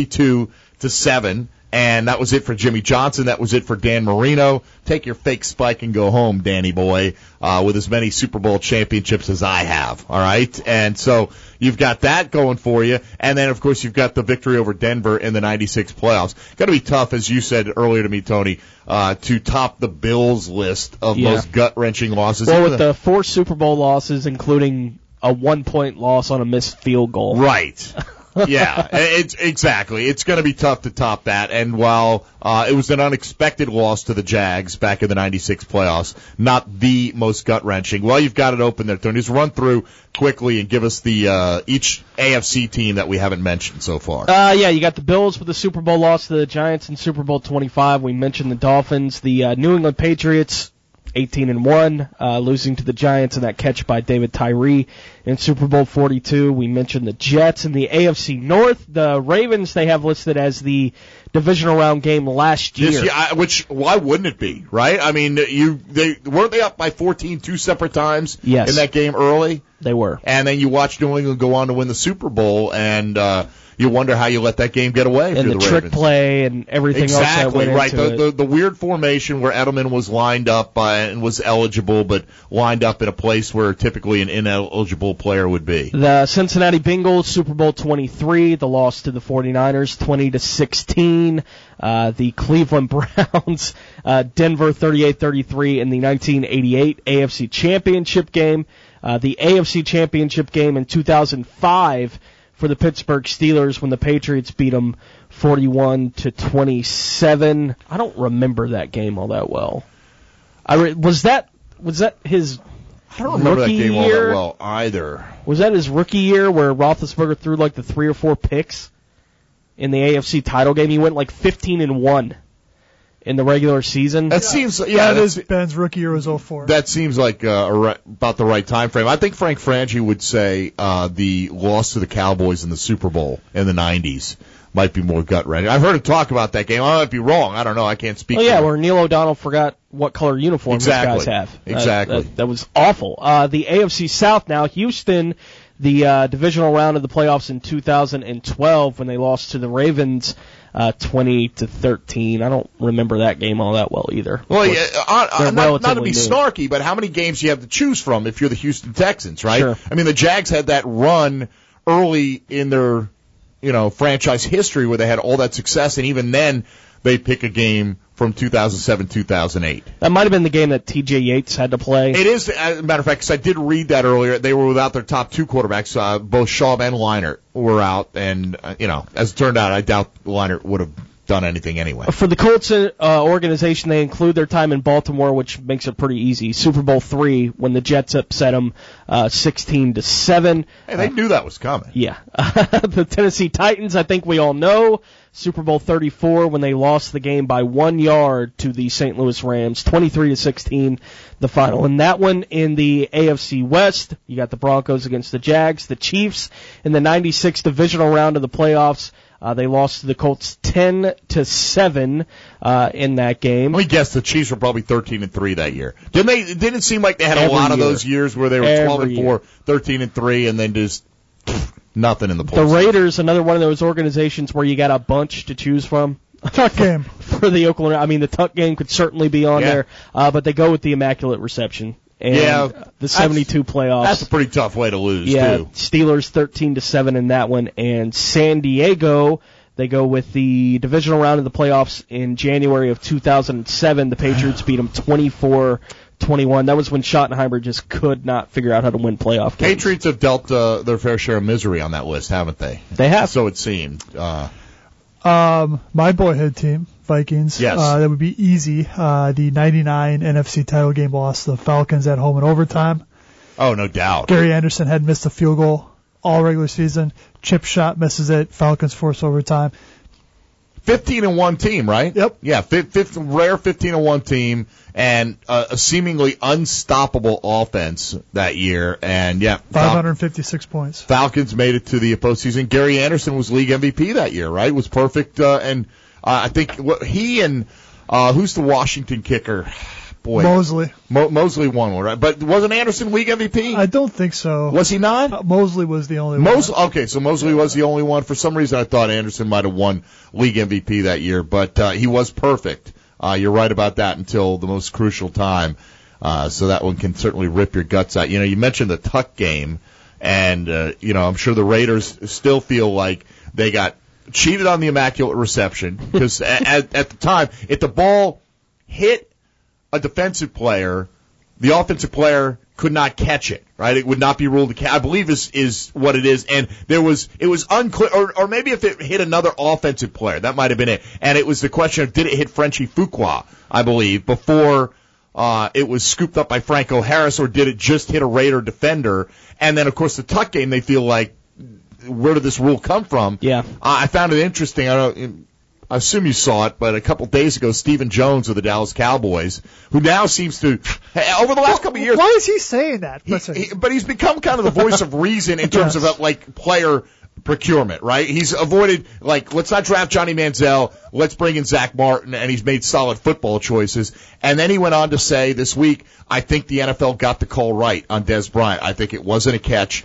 62-7, and that was it for Jimmy Johnson. That was it for Dan Marino. Take your fake spike and go home, Danny boy, with as many Super Bowl championships as I have, all right? And so you've got that going for you, and then, of course, you've got the victory over Denver in the 96 playoffs. Got to be tough, as you said earlier to me, Tony, to top the Bills list of most gut-wrenching losses. Well, with the 4 Super Bowl losses, including a 1-point loss on a missed field goal. Right. Yeah, exactly. It's going to be tough to top that. And while it was an unexpected loss to the Jags back in the 96 playoffs, not the most gut-wrenching. Well, you've got it open there, Tony. Just run through quickly and give us the each AFC team that we haven't mentioned so far. You got the Bills with the Super Bowl loss to the Giants in Super Bowl 25. We mentioned the Dolphins. The New England Patriots, 18-1, losing to the Giants in that catch by David Tyree in Super Bowl 42. We mentioned the Jets in the AFC North. The Ravens they have listed as the divisional round game last year. Why wouldn't it be, right? I mean, weren't they up by 14 2 separate times in that game early? They were. And then you watch New England go on to win the Super Bowl, and you wonder how you let that game get away. And the trick play and everything else that went into the weird formation where Edelman was lined up and was eligible, but lined up in a place where typically an ineligible player would be. The Cincinnati Bengals, Super Bowl 23, the loss to the 49ers, 20-16. The Cleveland Browns, Denver 38-33 in the 1988 AFC Championship game. The AFC Championship game in 2005 for the Pittsburgh Steelers when the Patriots beat them 41-27. I don't remember that game all that well. Was that his I don't remember that game all year? that well either. Was that his rookie year where Roethlisberger threw like the 3 or 4 picks in the AFC title game? He went like 15-1 in the regular season. That seems, Ben's rookie year was 04. That seems like about the right time frame. I think Frank Frangie would say the loss to the Cowboys in the Super Bowl in the 90s might be more gut-wrenching. I've heard him talk about that game. I might be wrong. I don't know. I can't speak. Oh, yeah, to where Neil O'Donnell forgot what color uniform these guys have. Exactly. That was awful. The AFC South now, Houston, the divisional round of the playoffs in 2012 when they lost to the Ravens 20-13. I don't remember that game all that well either. Well, not to be new. snarky, but how many games do you have to choose from if you're the Houston Texans, right? Sure. I mean, the Jags had that run early in their, franchise history where they had all that success, and even then they pick a game from 2007, 2008. That might have been the game that T.J. Yates had to play. It is, as a matter of fact, because I did read that earlier. They were without their top two quarterbacks. Both Schaub and Leinart were out, and, as it turned out, I doubt Leinart would have done anything anyway. For the Colts organization, they include their time in Baltimore, which makes it pretty easy. Super Bowl III, when the Jets upset them 16-7. Hey, they knew that was coming. Yeah. The Tennessee Titans, I think we all know. Super Bowl 34, when they lost the game by 1 yard to the St. Louis Rams, 23-16, the final. And that one in the AFC West, you got the Broncos against the Jags, the Chiefs in the 96th divisional round of the playoffs. They lost to the Colts 10-7 in that game. Let me guess, the Chiefs were probably 13-3 that year. Didn't it seem like they had a lot of those years where they were 12-4, 13-3, and then just nothing in the playoffs? The Raiders, another one of those organizations where you got a bunch to choose from. Tuck game for the Oakland. I mean, the Tuck game could certainly be on there, but they go with the Immaculate Reception. And the 72 playoffs. That's a pretty tough way to lose, too. Steelers 13-7 in that one. And San Diego, they go with the divisional round of the playoffs in January of 2007. The Patriots beat them 24-21. That was when Schottenheimer just could not figure out how to win playoff games. Patriots have dealt their fair share of misery on that list, haven't they? They have. So it seemed. My boyhood team, Vikings. Yes. That would be easy. The 99 NFC title game loss to the Falcons at home in overtime. Oh, no doubt. Gary Anderson had missed a field goal all regular season. Chip shot misses it. Falcons force overtime. 15-1 team, right? Yep. Yeah, rare 15-1 team, and a seemingly unstoppable offense that year. And 556 points. Falcons made it to the postseason. Gary Anderson was league MVP that year, right? Was perfect, and I think he and who's the Washington kicker? Boy, Mosley. Mosley won one, right? But wasn't Anderson league MVP? I don't think so. Was he not? Mosley was the only one. Okay, so Mosley was the only one. For some reason, I thought Anderson might have won league MVP that year, but he was perfect. You're right about that until the most crucial time. So that one can certainly rip your guts out. You mentioned the Tuck game, and I'm sure the Raiders still feel like they got cheated on the Immaculate Reception because at the time, if the ball hit a defensive player, the offensive player could not catch it, right? It would not be ruled a catch, I believe is what it is. And it was unclear, or maybe if it hit another offensive player, that might have been it. And it was the question of did it hit Frenchie Fuqua, I believe, before it was scooped up by Franco Harris, or did it just hit a Raider defender? And then, of course, the Tuck game, they feel like, where did this rule come from? Yeah. I found it interesting. I assume you saw it, but a couple days ago, Stephen Jones of the Dallas Cowboys, who now seems to, over the last couple of years. Why is he saying that? But he's become kind of the voice of reason in terms of player procurement, right? He's avoided, let's not draft Johnny Manziel, let's bring in Zach Martin, and he's made solid football choices. And then he went on to say this week, I think the NFL got the call right on Dez Bryant. I think it wasn't a catch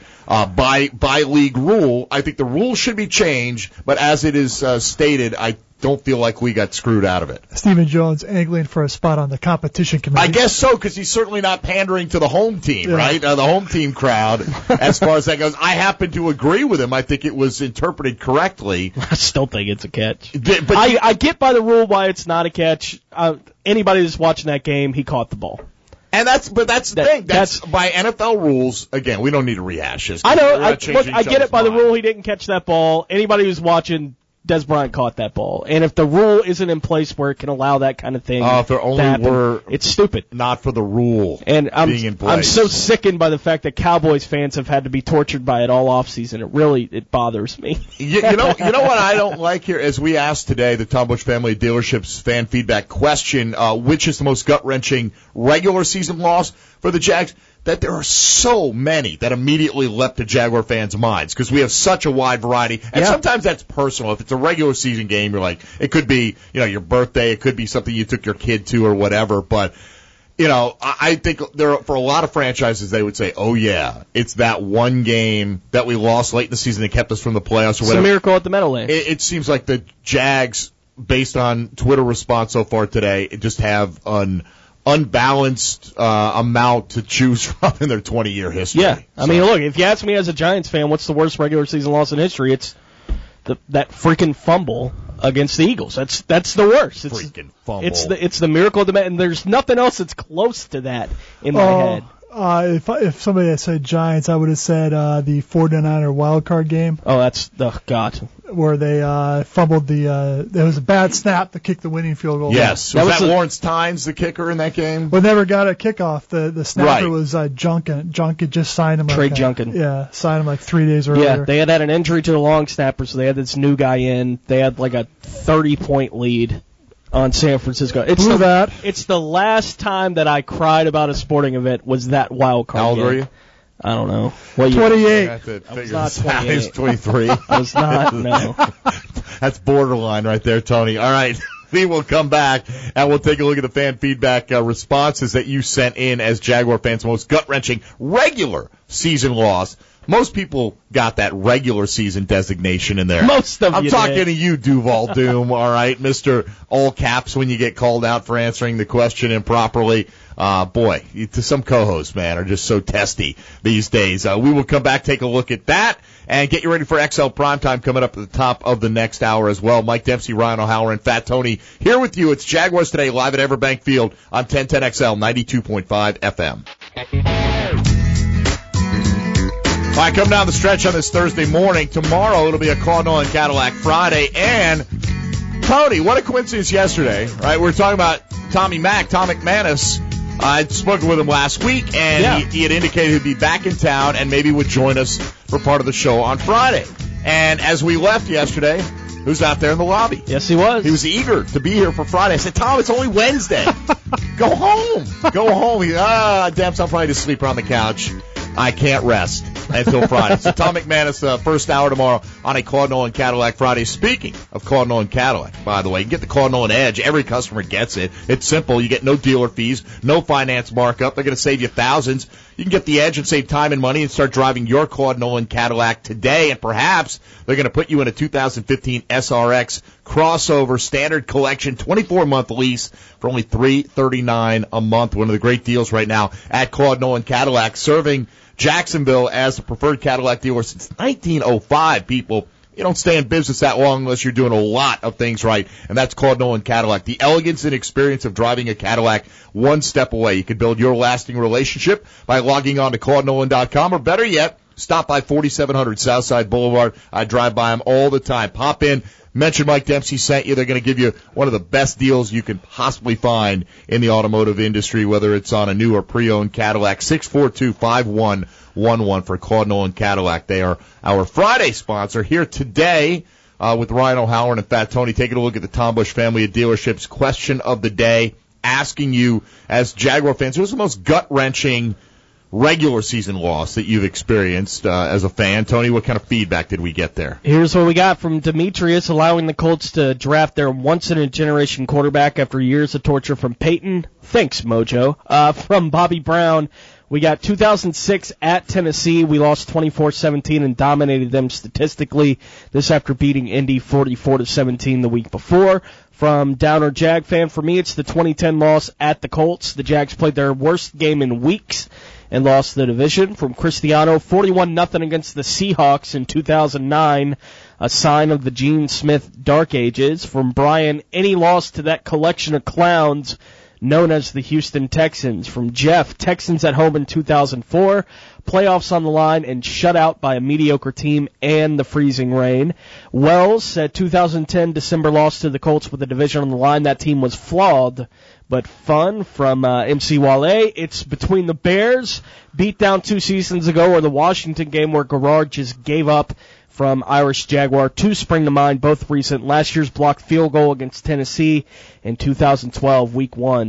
by league rule. I think the rule should be changed, but as it is stated, I don't feel like we got screwed out of it. Stephen Jones angling for a spot on the competition committee. I guess so, because he's certainly not pandering to the home team, right? The home team crowd, as far as that goes. I happen to agree with him. I think it was interpreted correctly. I still think it's a catch. But I get by the rule why it's not a catch. Anybody that's watching that game, he caught the ball. And that's the thing. That's by NFL rules. Again, we don't need to rehash this. I know. I get it by the rule. He didn't catch that ball. Anybody who's watching, Dez Bryant caught that ball. And if the rule isn't in place where it can allow that kind of thing, if there only were, it's stupid. Not for the rule and being in place. I'm so sickened by the fact that Cowboys fans have had to be tortured by it all offseason. It bothers me. you know what I don't like here? As we asked today, the Tom Busch Family Dealerships fan feedback question, which is the most gut-wrenching regular season loss for the Jags? that there are so many that immediately leapt to Jaguar fans' minds because we have such a wide variety. And sometimes that's personal. If it's a regular season game, you're like, it could be, your birthday. It could be something you took your kid to or whatever. But, I think for a lot of franchises, they would say, oh, yeah, it's that one game that we lost late in the season that kept us from the playoffs or whatever. It's a miracle at the Meadowlands. It seems like the Jags, based on Twitter response so far today, just have an unbalanced amount to choose from in their 20-year history. Yeah. I mean, look, if you ask me as a Giants fan, what's the worst regular season loss in history? It's that freaking fumble against the Eagles. That's the worst. It's freaking fumble. It's the miracle of the and there's nothing else that's close to that in my head. If somebody had said Giants, I would have said the 49er wild card game. Oh, God. Where they fumbled there was a bad snap to kick the winning field goal. Yes. Was that Lawrence Tynes, the kicker in that game? Well, never got a kickoff. The snapper was Junkin. Junkin just signed him. Trey Junkin. Yeah, signed him like 3 days earlier. Yeah, they had an injury to the long snapper, so they had this new guy in. They had like a 30-point lead on San Francisco. It's the last time that I cried about a sporting event was that wild card. How old game. were you? I don't know. 28. I was not 28. He's 23. I was not, no. That's borderline right there, Tony. All right. We will come back, and we'll take a look at the fan feedback responses that you sent in as Jaguar fans. Most gut-wrenching regular season loss. Most people got that regular season designation in there. Most of I'm you talking did. to you, Duval Doom, all right? Mr. All Caps when you get called out for answering the question improperly. Boy, to some co-hosts, man, are just so testy these days. We will come back, take a look at that, and get you ready for XL Primetime coming up at the top of the next hour as well. Mike Dempsey, Ryan O'Halloran, and Fat Tony here with you. It's Jaguars Today live at Everbank Field on 1010XL 92.5 FM. All right, come down the stretch on this Thursday morning. Tomorrow it'll be a Cardinal and Cadillac Friday. And, Tony, what a coincidence yesterday, right? We were talking about Tom McManus. I'd spoken with him last week, and he had indicated he'd be back in town and maybe would join us for part of the show on Friday. And as we left yesterday, he was out there in the lobby. Yes, he was. He was eager to be here for Friday. I said, Tom, it's only Wednesday. Go home. Go home. Damn, I'm probably just sleep on the couch. I can't rest until Friday. So Tom McManus, first hour tomorrow on a Cardinal and Cadillac Friday. Speaking of Cardinal and Cadillac, by the way, you can get the Cardinal and Edge. Every customer gets it. It's simple. You get no dealer fees, no finance markup. They're going to save you thousands. You can get the Edge and save time and money and start driving your Cardinal and Cadillac today. And perhaps they're going to put you in a 2015 SRX crossover standard collection 24-month lease for only $339 a month. One of the great deals right now at Cardinal and Cadillac, serving Jacksonville as the preferred Cadillac dealer since 1905, people. You don't stay in business that long unless you're doing a lot of things right, and that's Cardinal and Cadillac. The elegance and experience of driving a Cadillac, one step away. You can build your lasting relationship by logging on to CardinalAnd.com, or better yet, stop by 4700 Southside Boulevard. I drive by them all the time. Pop in. Mention Mike Dempsey sent you. They're going to give you one of the best deals you can possibly find in the automotive industry, whether it's on a new or pre-owned Cadillac. 642-5111 for Cardinal and Cadillac. They are our Friday sponsor here today with Ryan O'Halloran and Fat Tony. Taking a look at the Tom Bush family of dealerships. Question of the day, asking you as Jaguar fans, who's the most gut-wrenching regular season loss that you've experienced as a fan? Tony, what kind of feedback did we get there? Here's what we got from Demetrius, allowing the Colts to draft their once-in-a-generation quarterback after years of torture from Peyton. Thanks, Mojo. From Bobby Brown, we got 2006 at Tennessee. We lost 24-17 and dominated them statistically. This after beating Indy 44-17 the week before. From Downer Jag fan, for me, it's the 2010 loss at the Colts. The Jags played their worst game in weeks and lost the division. From Cristiano, 41-0 against the Seahawks in 2009, a sign of the Gene Smith dark ages. From Brian, any loss to that collection of clowns known as the Houston Texans. From Jeff, Texans at home in 2004, playoffs on the line and shut out by a mediocre team and the freezing rain. Wells said 2010 December loss to the Colts with the division on the line. That team was flawed but fun. From MC Wale, it's between the Bears, beat down 2 seasons ago, or the Washington game where Garrard just gave up. From Irish Jaguar, 2 spring to mind, both recent. Last year's blocked field goal against Tennessee in 2012, Week 1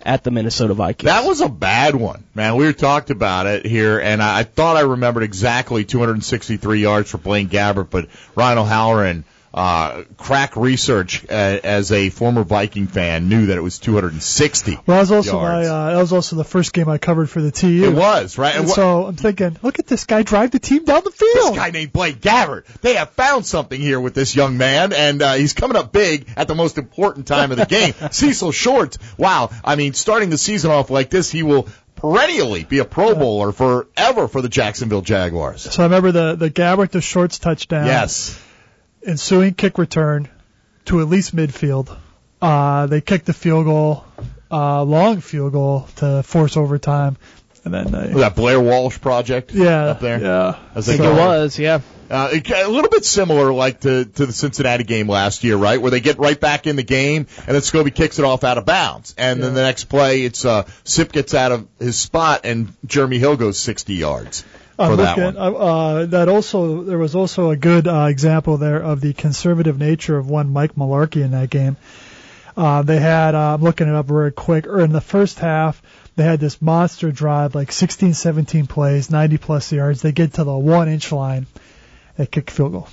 at the Minnesota Vikings. That was a bad one, man. We talked about it here, and I thought I remembered exactly 263 yards for Blaine Gabbert, but Ryan O'Halloran, crack research as a former Viking fan, knew that it was 260. Well, that was also yards. that was also the first game I covered for the TU. It was, right? And so I'm thinking, look at this guy drive the team down the field. This guy named Blaine Gabbert. They have found something here with this young man, and he's coming up big at the most important time of the game. Cecil Shorts, wow. I mean, starting the season off like this, he will perennially be a Pro Bowler forever for the Jacksonville Jaguars. So I remember the Gabbert to Shorts touchdown. Yes. Ensuing kick return to at least midfield. They kicked the field goal, long field goal to force overtime. And then that Blair Walsh project up there? Yeah. I think it was, yeah. A little bit similar like to the Cincinnati game last year, right? Where they get right back in the game, and then Scobie kicks it off out of bounds. And then the next play, it's Sip gets out of his spot, and Jeremy Hill goes 60 yards. For that one. There was also a good example there of the conservative nature of one Mike Mularkey in that game. They had, I'm looking it up very quick, in the first half, they had this monster drive, like 16, 17 plays, 90-plus yards. They get to the 1-inch line. They kick field goal.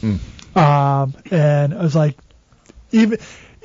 And I was like, even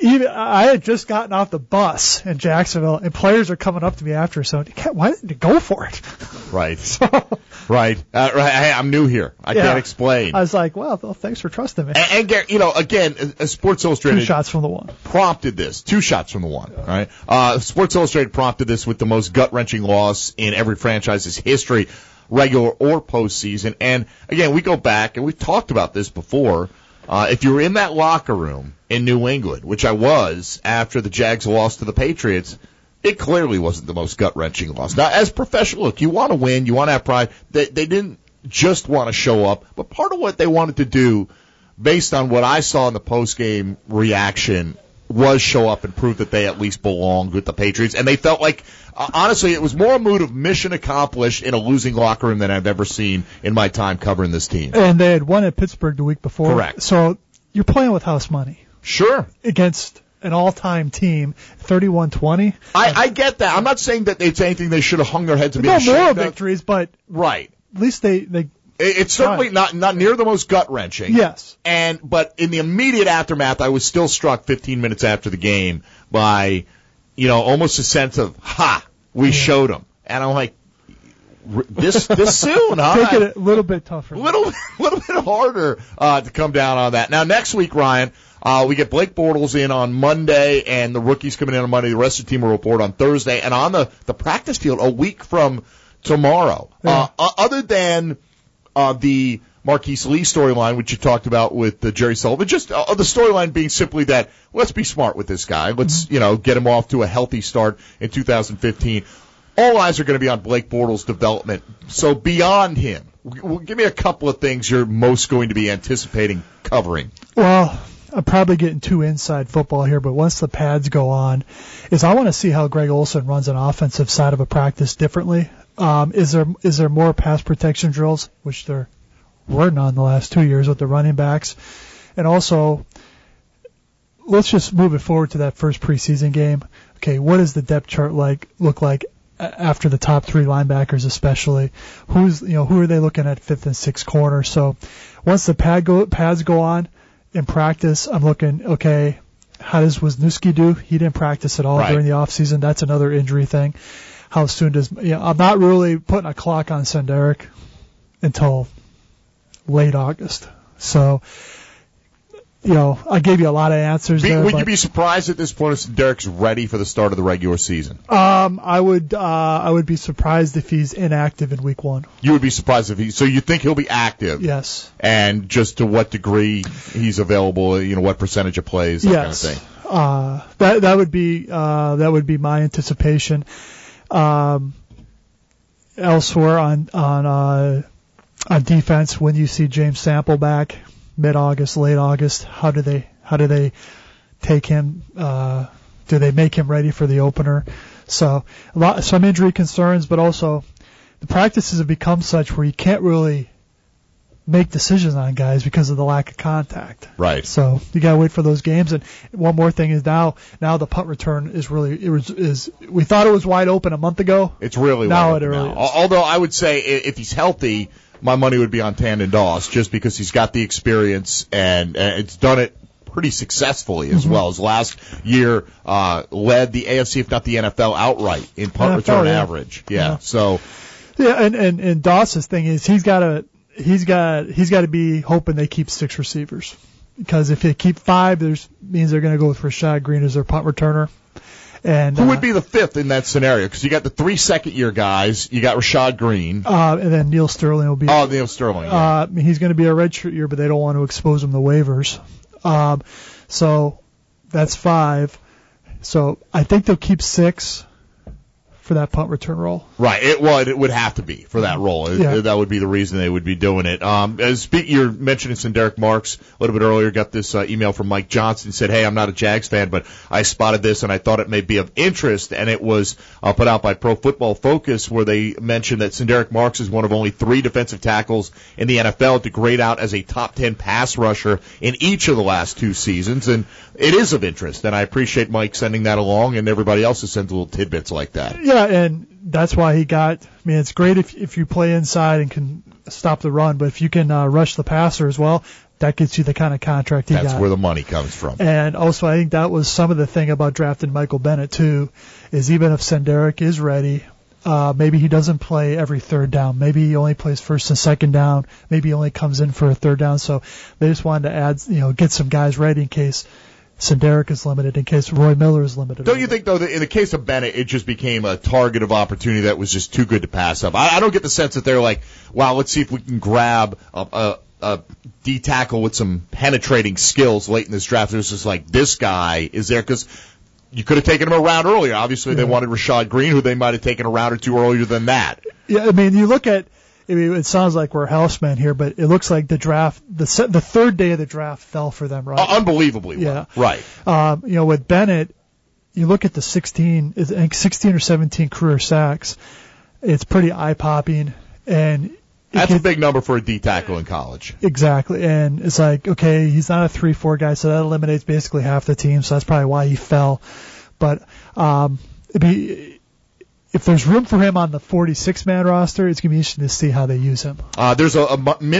I had just gotten off the bus in Jacksonville, and players are coming up to me after, so why didn't you go for it? Right. Right. Hey, I'm new here. I can't explain. I was like, well, thanks for trusting me. And again, Sports Illustrated 2 shots from the one prompted this. 2 shots from the one. Right. Sports Illustrated prompted this with the most gut-wrenching loss in every franchise's history, regular or postseason. And again, we go back and we've talked about this before. If you were in that locker room in New England, which I was after the Jags lost to the Patriots, it clearly wasn't the most gut-wrenching loss. Now, as professional, look, you want to win, you want to have pride. They didn't just want to show up, but part of what they wanted to do, based on what I saw in the post-game reaction, was show up and prove that they at least belonged with the Patriots. And they felt like, honestly, it was more a mood of mission accomplished in a losing locker room than I've ever seen in my time covering this team. And they had won at Pittsburgh the week before. Correct. So you're playing with house money. Sure. Against an all-time team, 31-20. I get that. I'm not saying that it's anything they should have hung their heads and been ashamed moral of. victories, but right. At least they it's certainly not near the most gut-wrenching. Yes. But in the immediate aftermath, I was still struck 15 minutes after the game by, almost a sense of, we showed them. And I'm like, this soon, huh? Take it a little bit tougher. Little bit harder to come down on that. Now, next week, Ryan, we get Blake Bortles in on Monday, and the rookies coming in on Monday. The rest of the team will report on Thursday. And on the practice field a week from tomorrow. Yeah. Other than the Marquise Lee storyline, which you talked about with Jerry Sullivan, just the storyline being simply that let's be smart with this guy. Let's, get him off to a healthy start in 2015. All eyes are going to be on Blake Bortles' development. So beyond him, give me a couple of things you're most going to be anticipating covering. Well, I'm probably getting too inside football here, but once the pads go on, I want to see how Greg Olsen runs an offensive side of a practice differently. Is there more pass protection drills, which there were none the last 2 years with the running backs? And also, let's just move it forward to that first preseason game. Okay, what does the depth chart look like after the top 3 linebackers, especially? Who are they looking at 5th and 6th corner? So once the pads go on in practice, I'm looking, okay, how does Wisniewski do? He didn't practice at all during the off season. That's another injury thing. How soon does I'm not really putting a clock on Senderic until late August. So, I gave you a lot of answers there. Would you be surprised at this point if Derrick's ready for the start of the regular season? I would be surprised if he's inactive in week 1. You would be surprised if so you think he'll be active? Yes. And just to what degree he's available, what percentage of plays, that kind of thing. That would be my anticipation. Elsewhere on defense, when you see James Sample back mid-August, late August, how do they take him? Do they make him ready for the opener? So some injury concerns, but also the practices have become such where you can't really make decisions on guys because of the lack of contact. Right. So you got to wait for those games. And one more thing is now the punt return is really we thought it was wide open a month ago. It's really now wide it open really now. is. Although I would say if he's healthy, my money would be on Tandon Doss just because he's got the experience and it's done it pretty successfully as well. His last year led the AFC, if not the NFL, outright in punt return average. Yeah. So. Yeah, and Doss's thing is he's got to be hoping they keep 6 receivers, because if they keep 5, means they're going to go with Rashad Green as their punt returner. And who would be the 5th in that scenario? Because you got the 3 second-year guys, you got Rashad Green, and then Neil Sterling will be. Oh, Neil Sterling. Yeah. He's going to be a redshirt year, but they don't want to expose him to waivers. So that's 5. So I think they'll keep 6 for that punt return role. Right. It would have to be for that role. That would be the reason they would be doing it. You're mentioning Senderick Marks a little bit earlier. Got this email from Mike Johnson. Said, "Hey, I'm not a Jags fan, but I spotted this and I thought it may be of interest." And it was put out by Pro Football Focus, where they mentioned that Senderick Marks is one of only 3 defensive tackles in the NFL to grade out as a top 10 pass rusher in each of the last 2 seasons. And it is of interest. And I appreciate Mike sending that along, and everybody else has sent little tidbits like that. Yeah, and that's why he got. I mean, it's great if you play inside and can stop the run, but if you can rush the passer as well, that gets you the kind of contract he got. That's where the money comes from. And also, I think that was some of the thing about drafting Michael Bennett too, is even if Senderick is ready, maybe he doesn't play every third down. Maybe he only plays first and second down. Maybe he only comes in for a third down. So they just wanted to add, get some guys ready in case Senderick is limited, in case Roy Miller is limited. Don't you think, though, that in the case of Bennett, it just became a target of opportunity that was just too good to pass up? I don't get the sense that they're like, wow, let's see if we can grab a D tackle with some penetrating skills late in this draft. There's just like, this guy is there, because you could have taken him a round earlier. Obviously, they wanted Rashad Green, who they might have taken a round or 2 earlier than that. Yeah, I mean, you look at, it sounds like we're housemen here, but it looks like the draft, the third day of the draft fell for them, right? Unbelievably well. Yeah. Right. With Bennett, you look at the 16 or 17 career sacks. It's pretty eye-popping, and that's a big number for a D tackle in college. Exactly, and it's like, okay, he's not a 3-4 guy, so that eliminates basically half the team, so that's probably why he fell. But if there's room for him on the 46-man roster, it's going to be interesting to see how they use him. There's a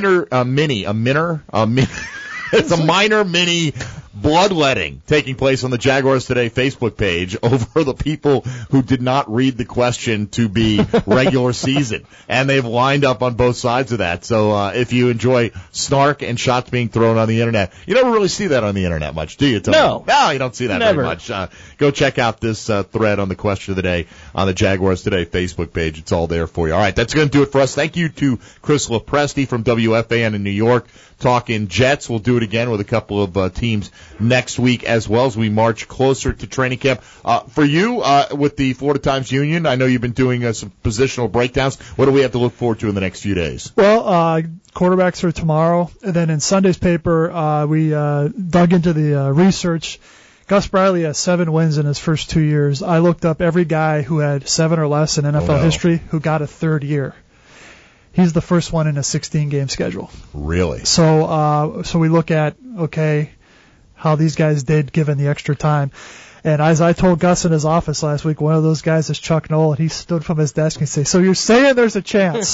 minor mini bloodletting taking place on the Jaguars Today Facebook page over the people who did not read the question to be regular season. And they've lined up on both sides of that. So if you enjoy snark and shots being thrown on the Internet, you never really see that on the Internet much, do you, Tony? No, you don't see that very much. Go check out this thread on the question of the day on the Jaguars Today Facebook page. It's all there for you. All right, that's going to do it for us. Thank you to Chris Lopresti from WFAN in New York, talking Jets. We'll do it again with a couple of teams next week as well as we march closer to training camp. For you, with the Florida Times Union, I know you've been doing some positional breakdowns. What do we have to look forward to in the next few days? Well, quarterbacks are tomorrow, and then in Sunday's paper, we dug into the research. Gus Bradley has 7 wins in his first 2 years. I looked up every guy who had 7 or less in NFL history who got a third year. He's the first one in a 16-game schedule. Really? So we look at, okay, how these guys did given the extra time. And as I told Gus in his office last week, one of those guys is Chuck Noll, and he stood from his desk and said, "So you're saying there's a chance?"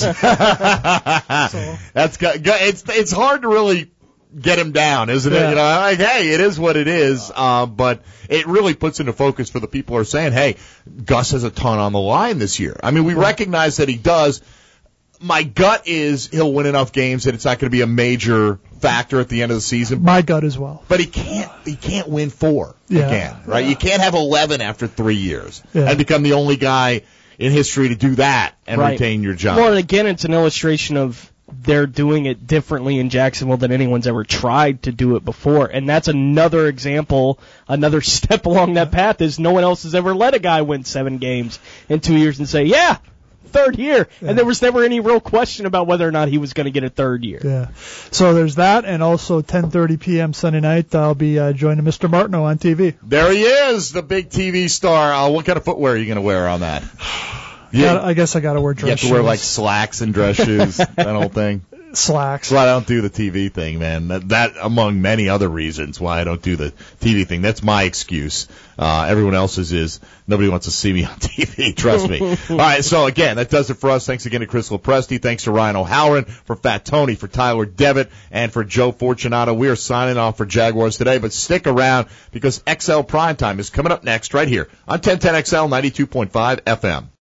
It's hard to really get him down, isn't it? Yeah. Hey, it is what it is. But it really puts into focus for the people who are saying, hey, Gus has a ton on the line this year. I mean, we recognize that he does. My gut is he'll win enough games that it's not going to be a major factor at the end of the season. My gut as well. But he can't win 4 again, right? Yeah. You can't have 11 after 3 years and become the only guy in history to do that and retain your job. Well, and again, it's an illustration of they're doing it differently in Jacksonville than anyone's ever tried to do it before. And that's another example, another step along that path is no one else has ever let a guy win 7 games in 2 years and say, yeah, third year. Yeah. And there was never any real question about whether or not he was going to get a third year. Yeah. So there's that, and also 10:30 p.m. Sunday night, I'll be joining Mr. Martineau on TV. There he is, the big TV star. What kind of footwear are you going to wear on that? I guess I got to wear dress shoes. You have to wear like slacks and dress shoes, that whole thing. slacks. That's why I don't do the TV thing, man. That among many other reasons why I don't do the TV thing. That's my excuse. Everyone else's is nobody wants to see me on TV. Trust me. All right, so again, that does it for us. Thanks again to Chris Lopresti. Thanks to Ryan O'Halloran, for Fat Tony, for Tyler Devitt, and for Joe Fortunato. We are signing off for Jaguars today, but stick around because XL Primetime is coming up next right here on 1010XL 92.5 FM.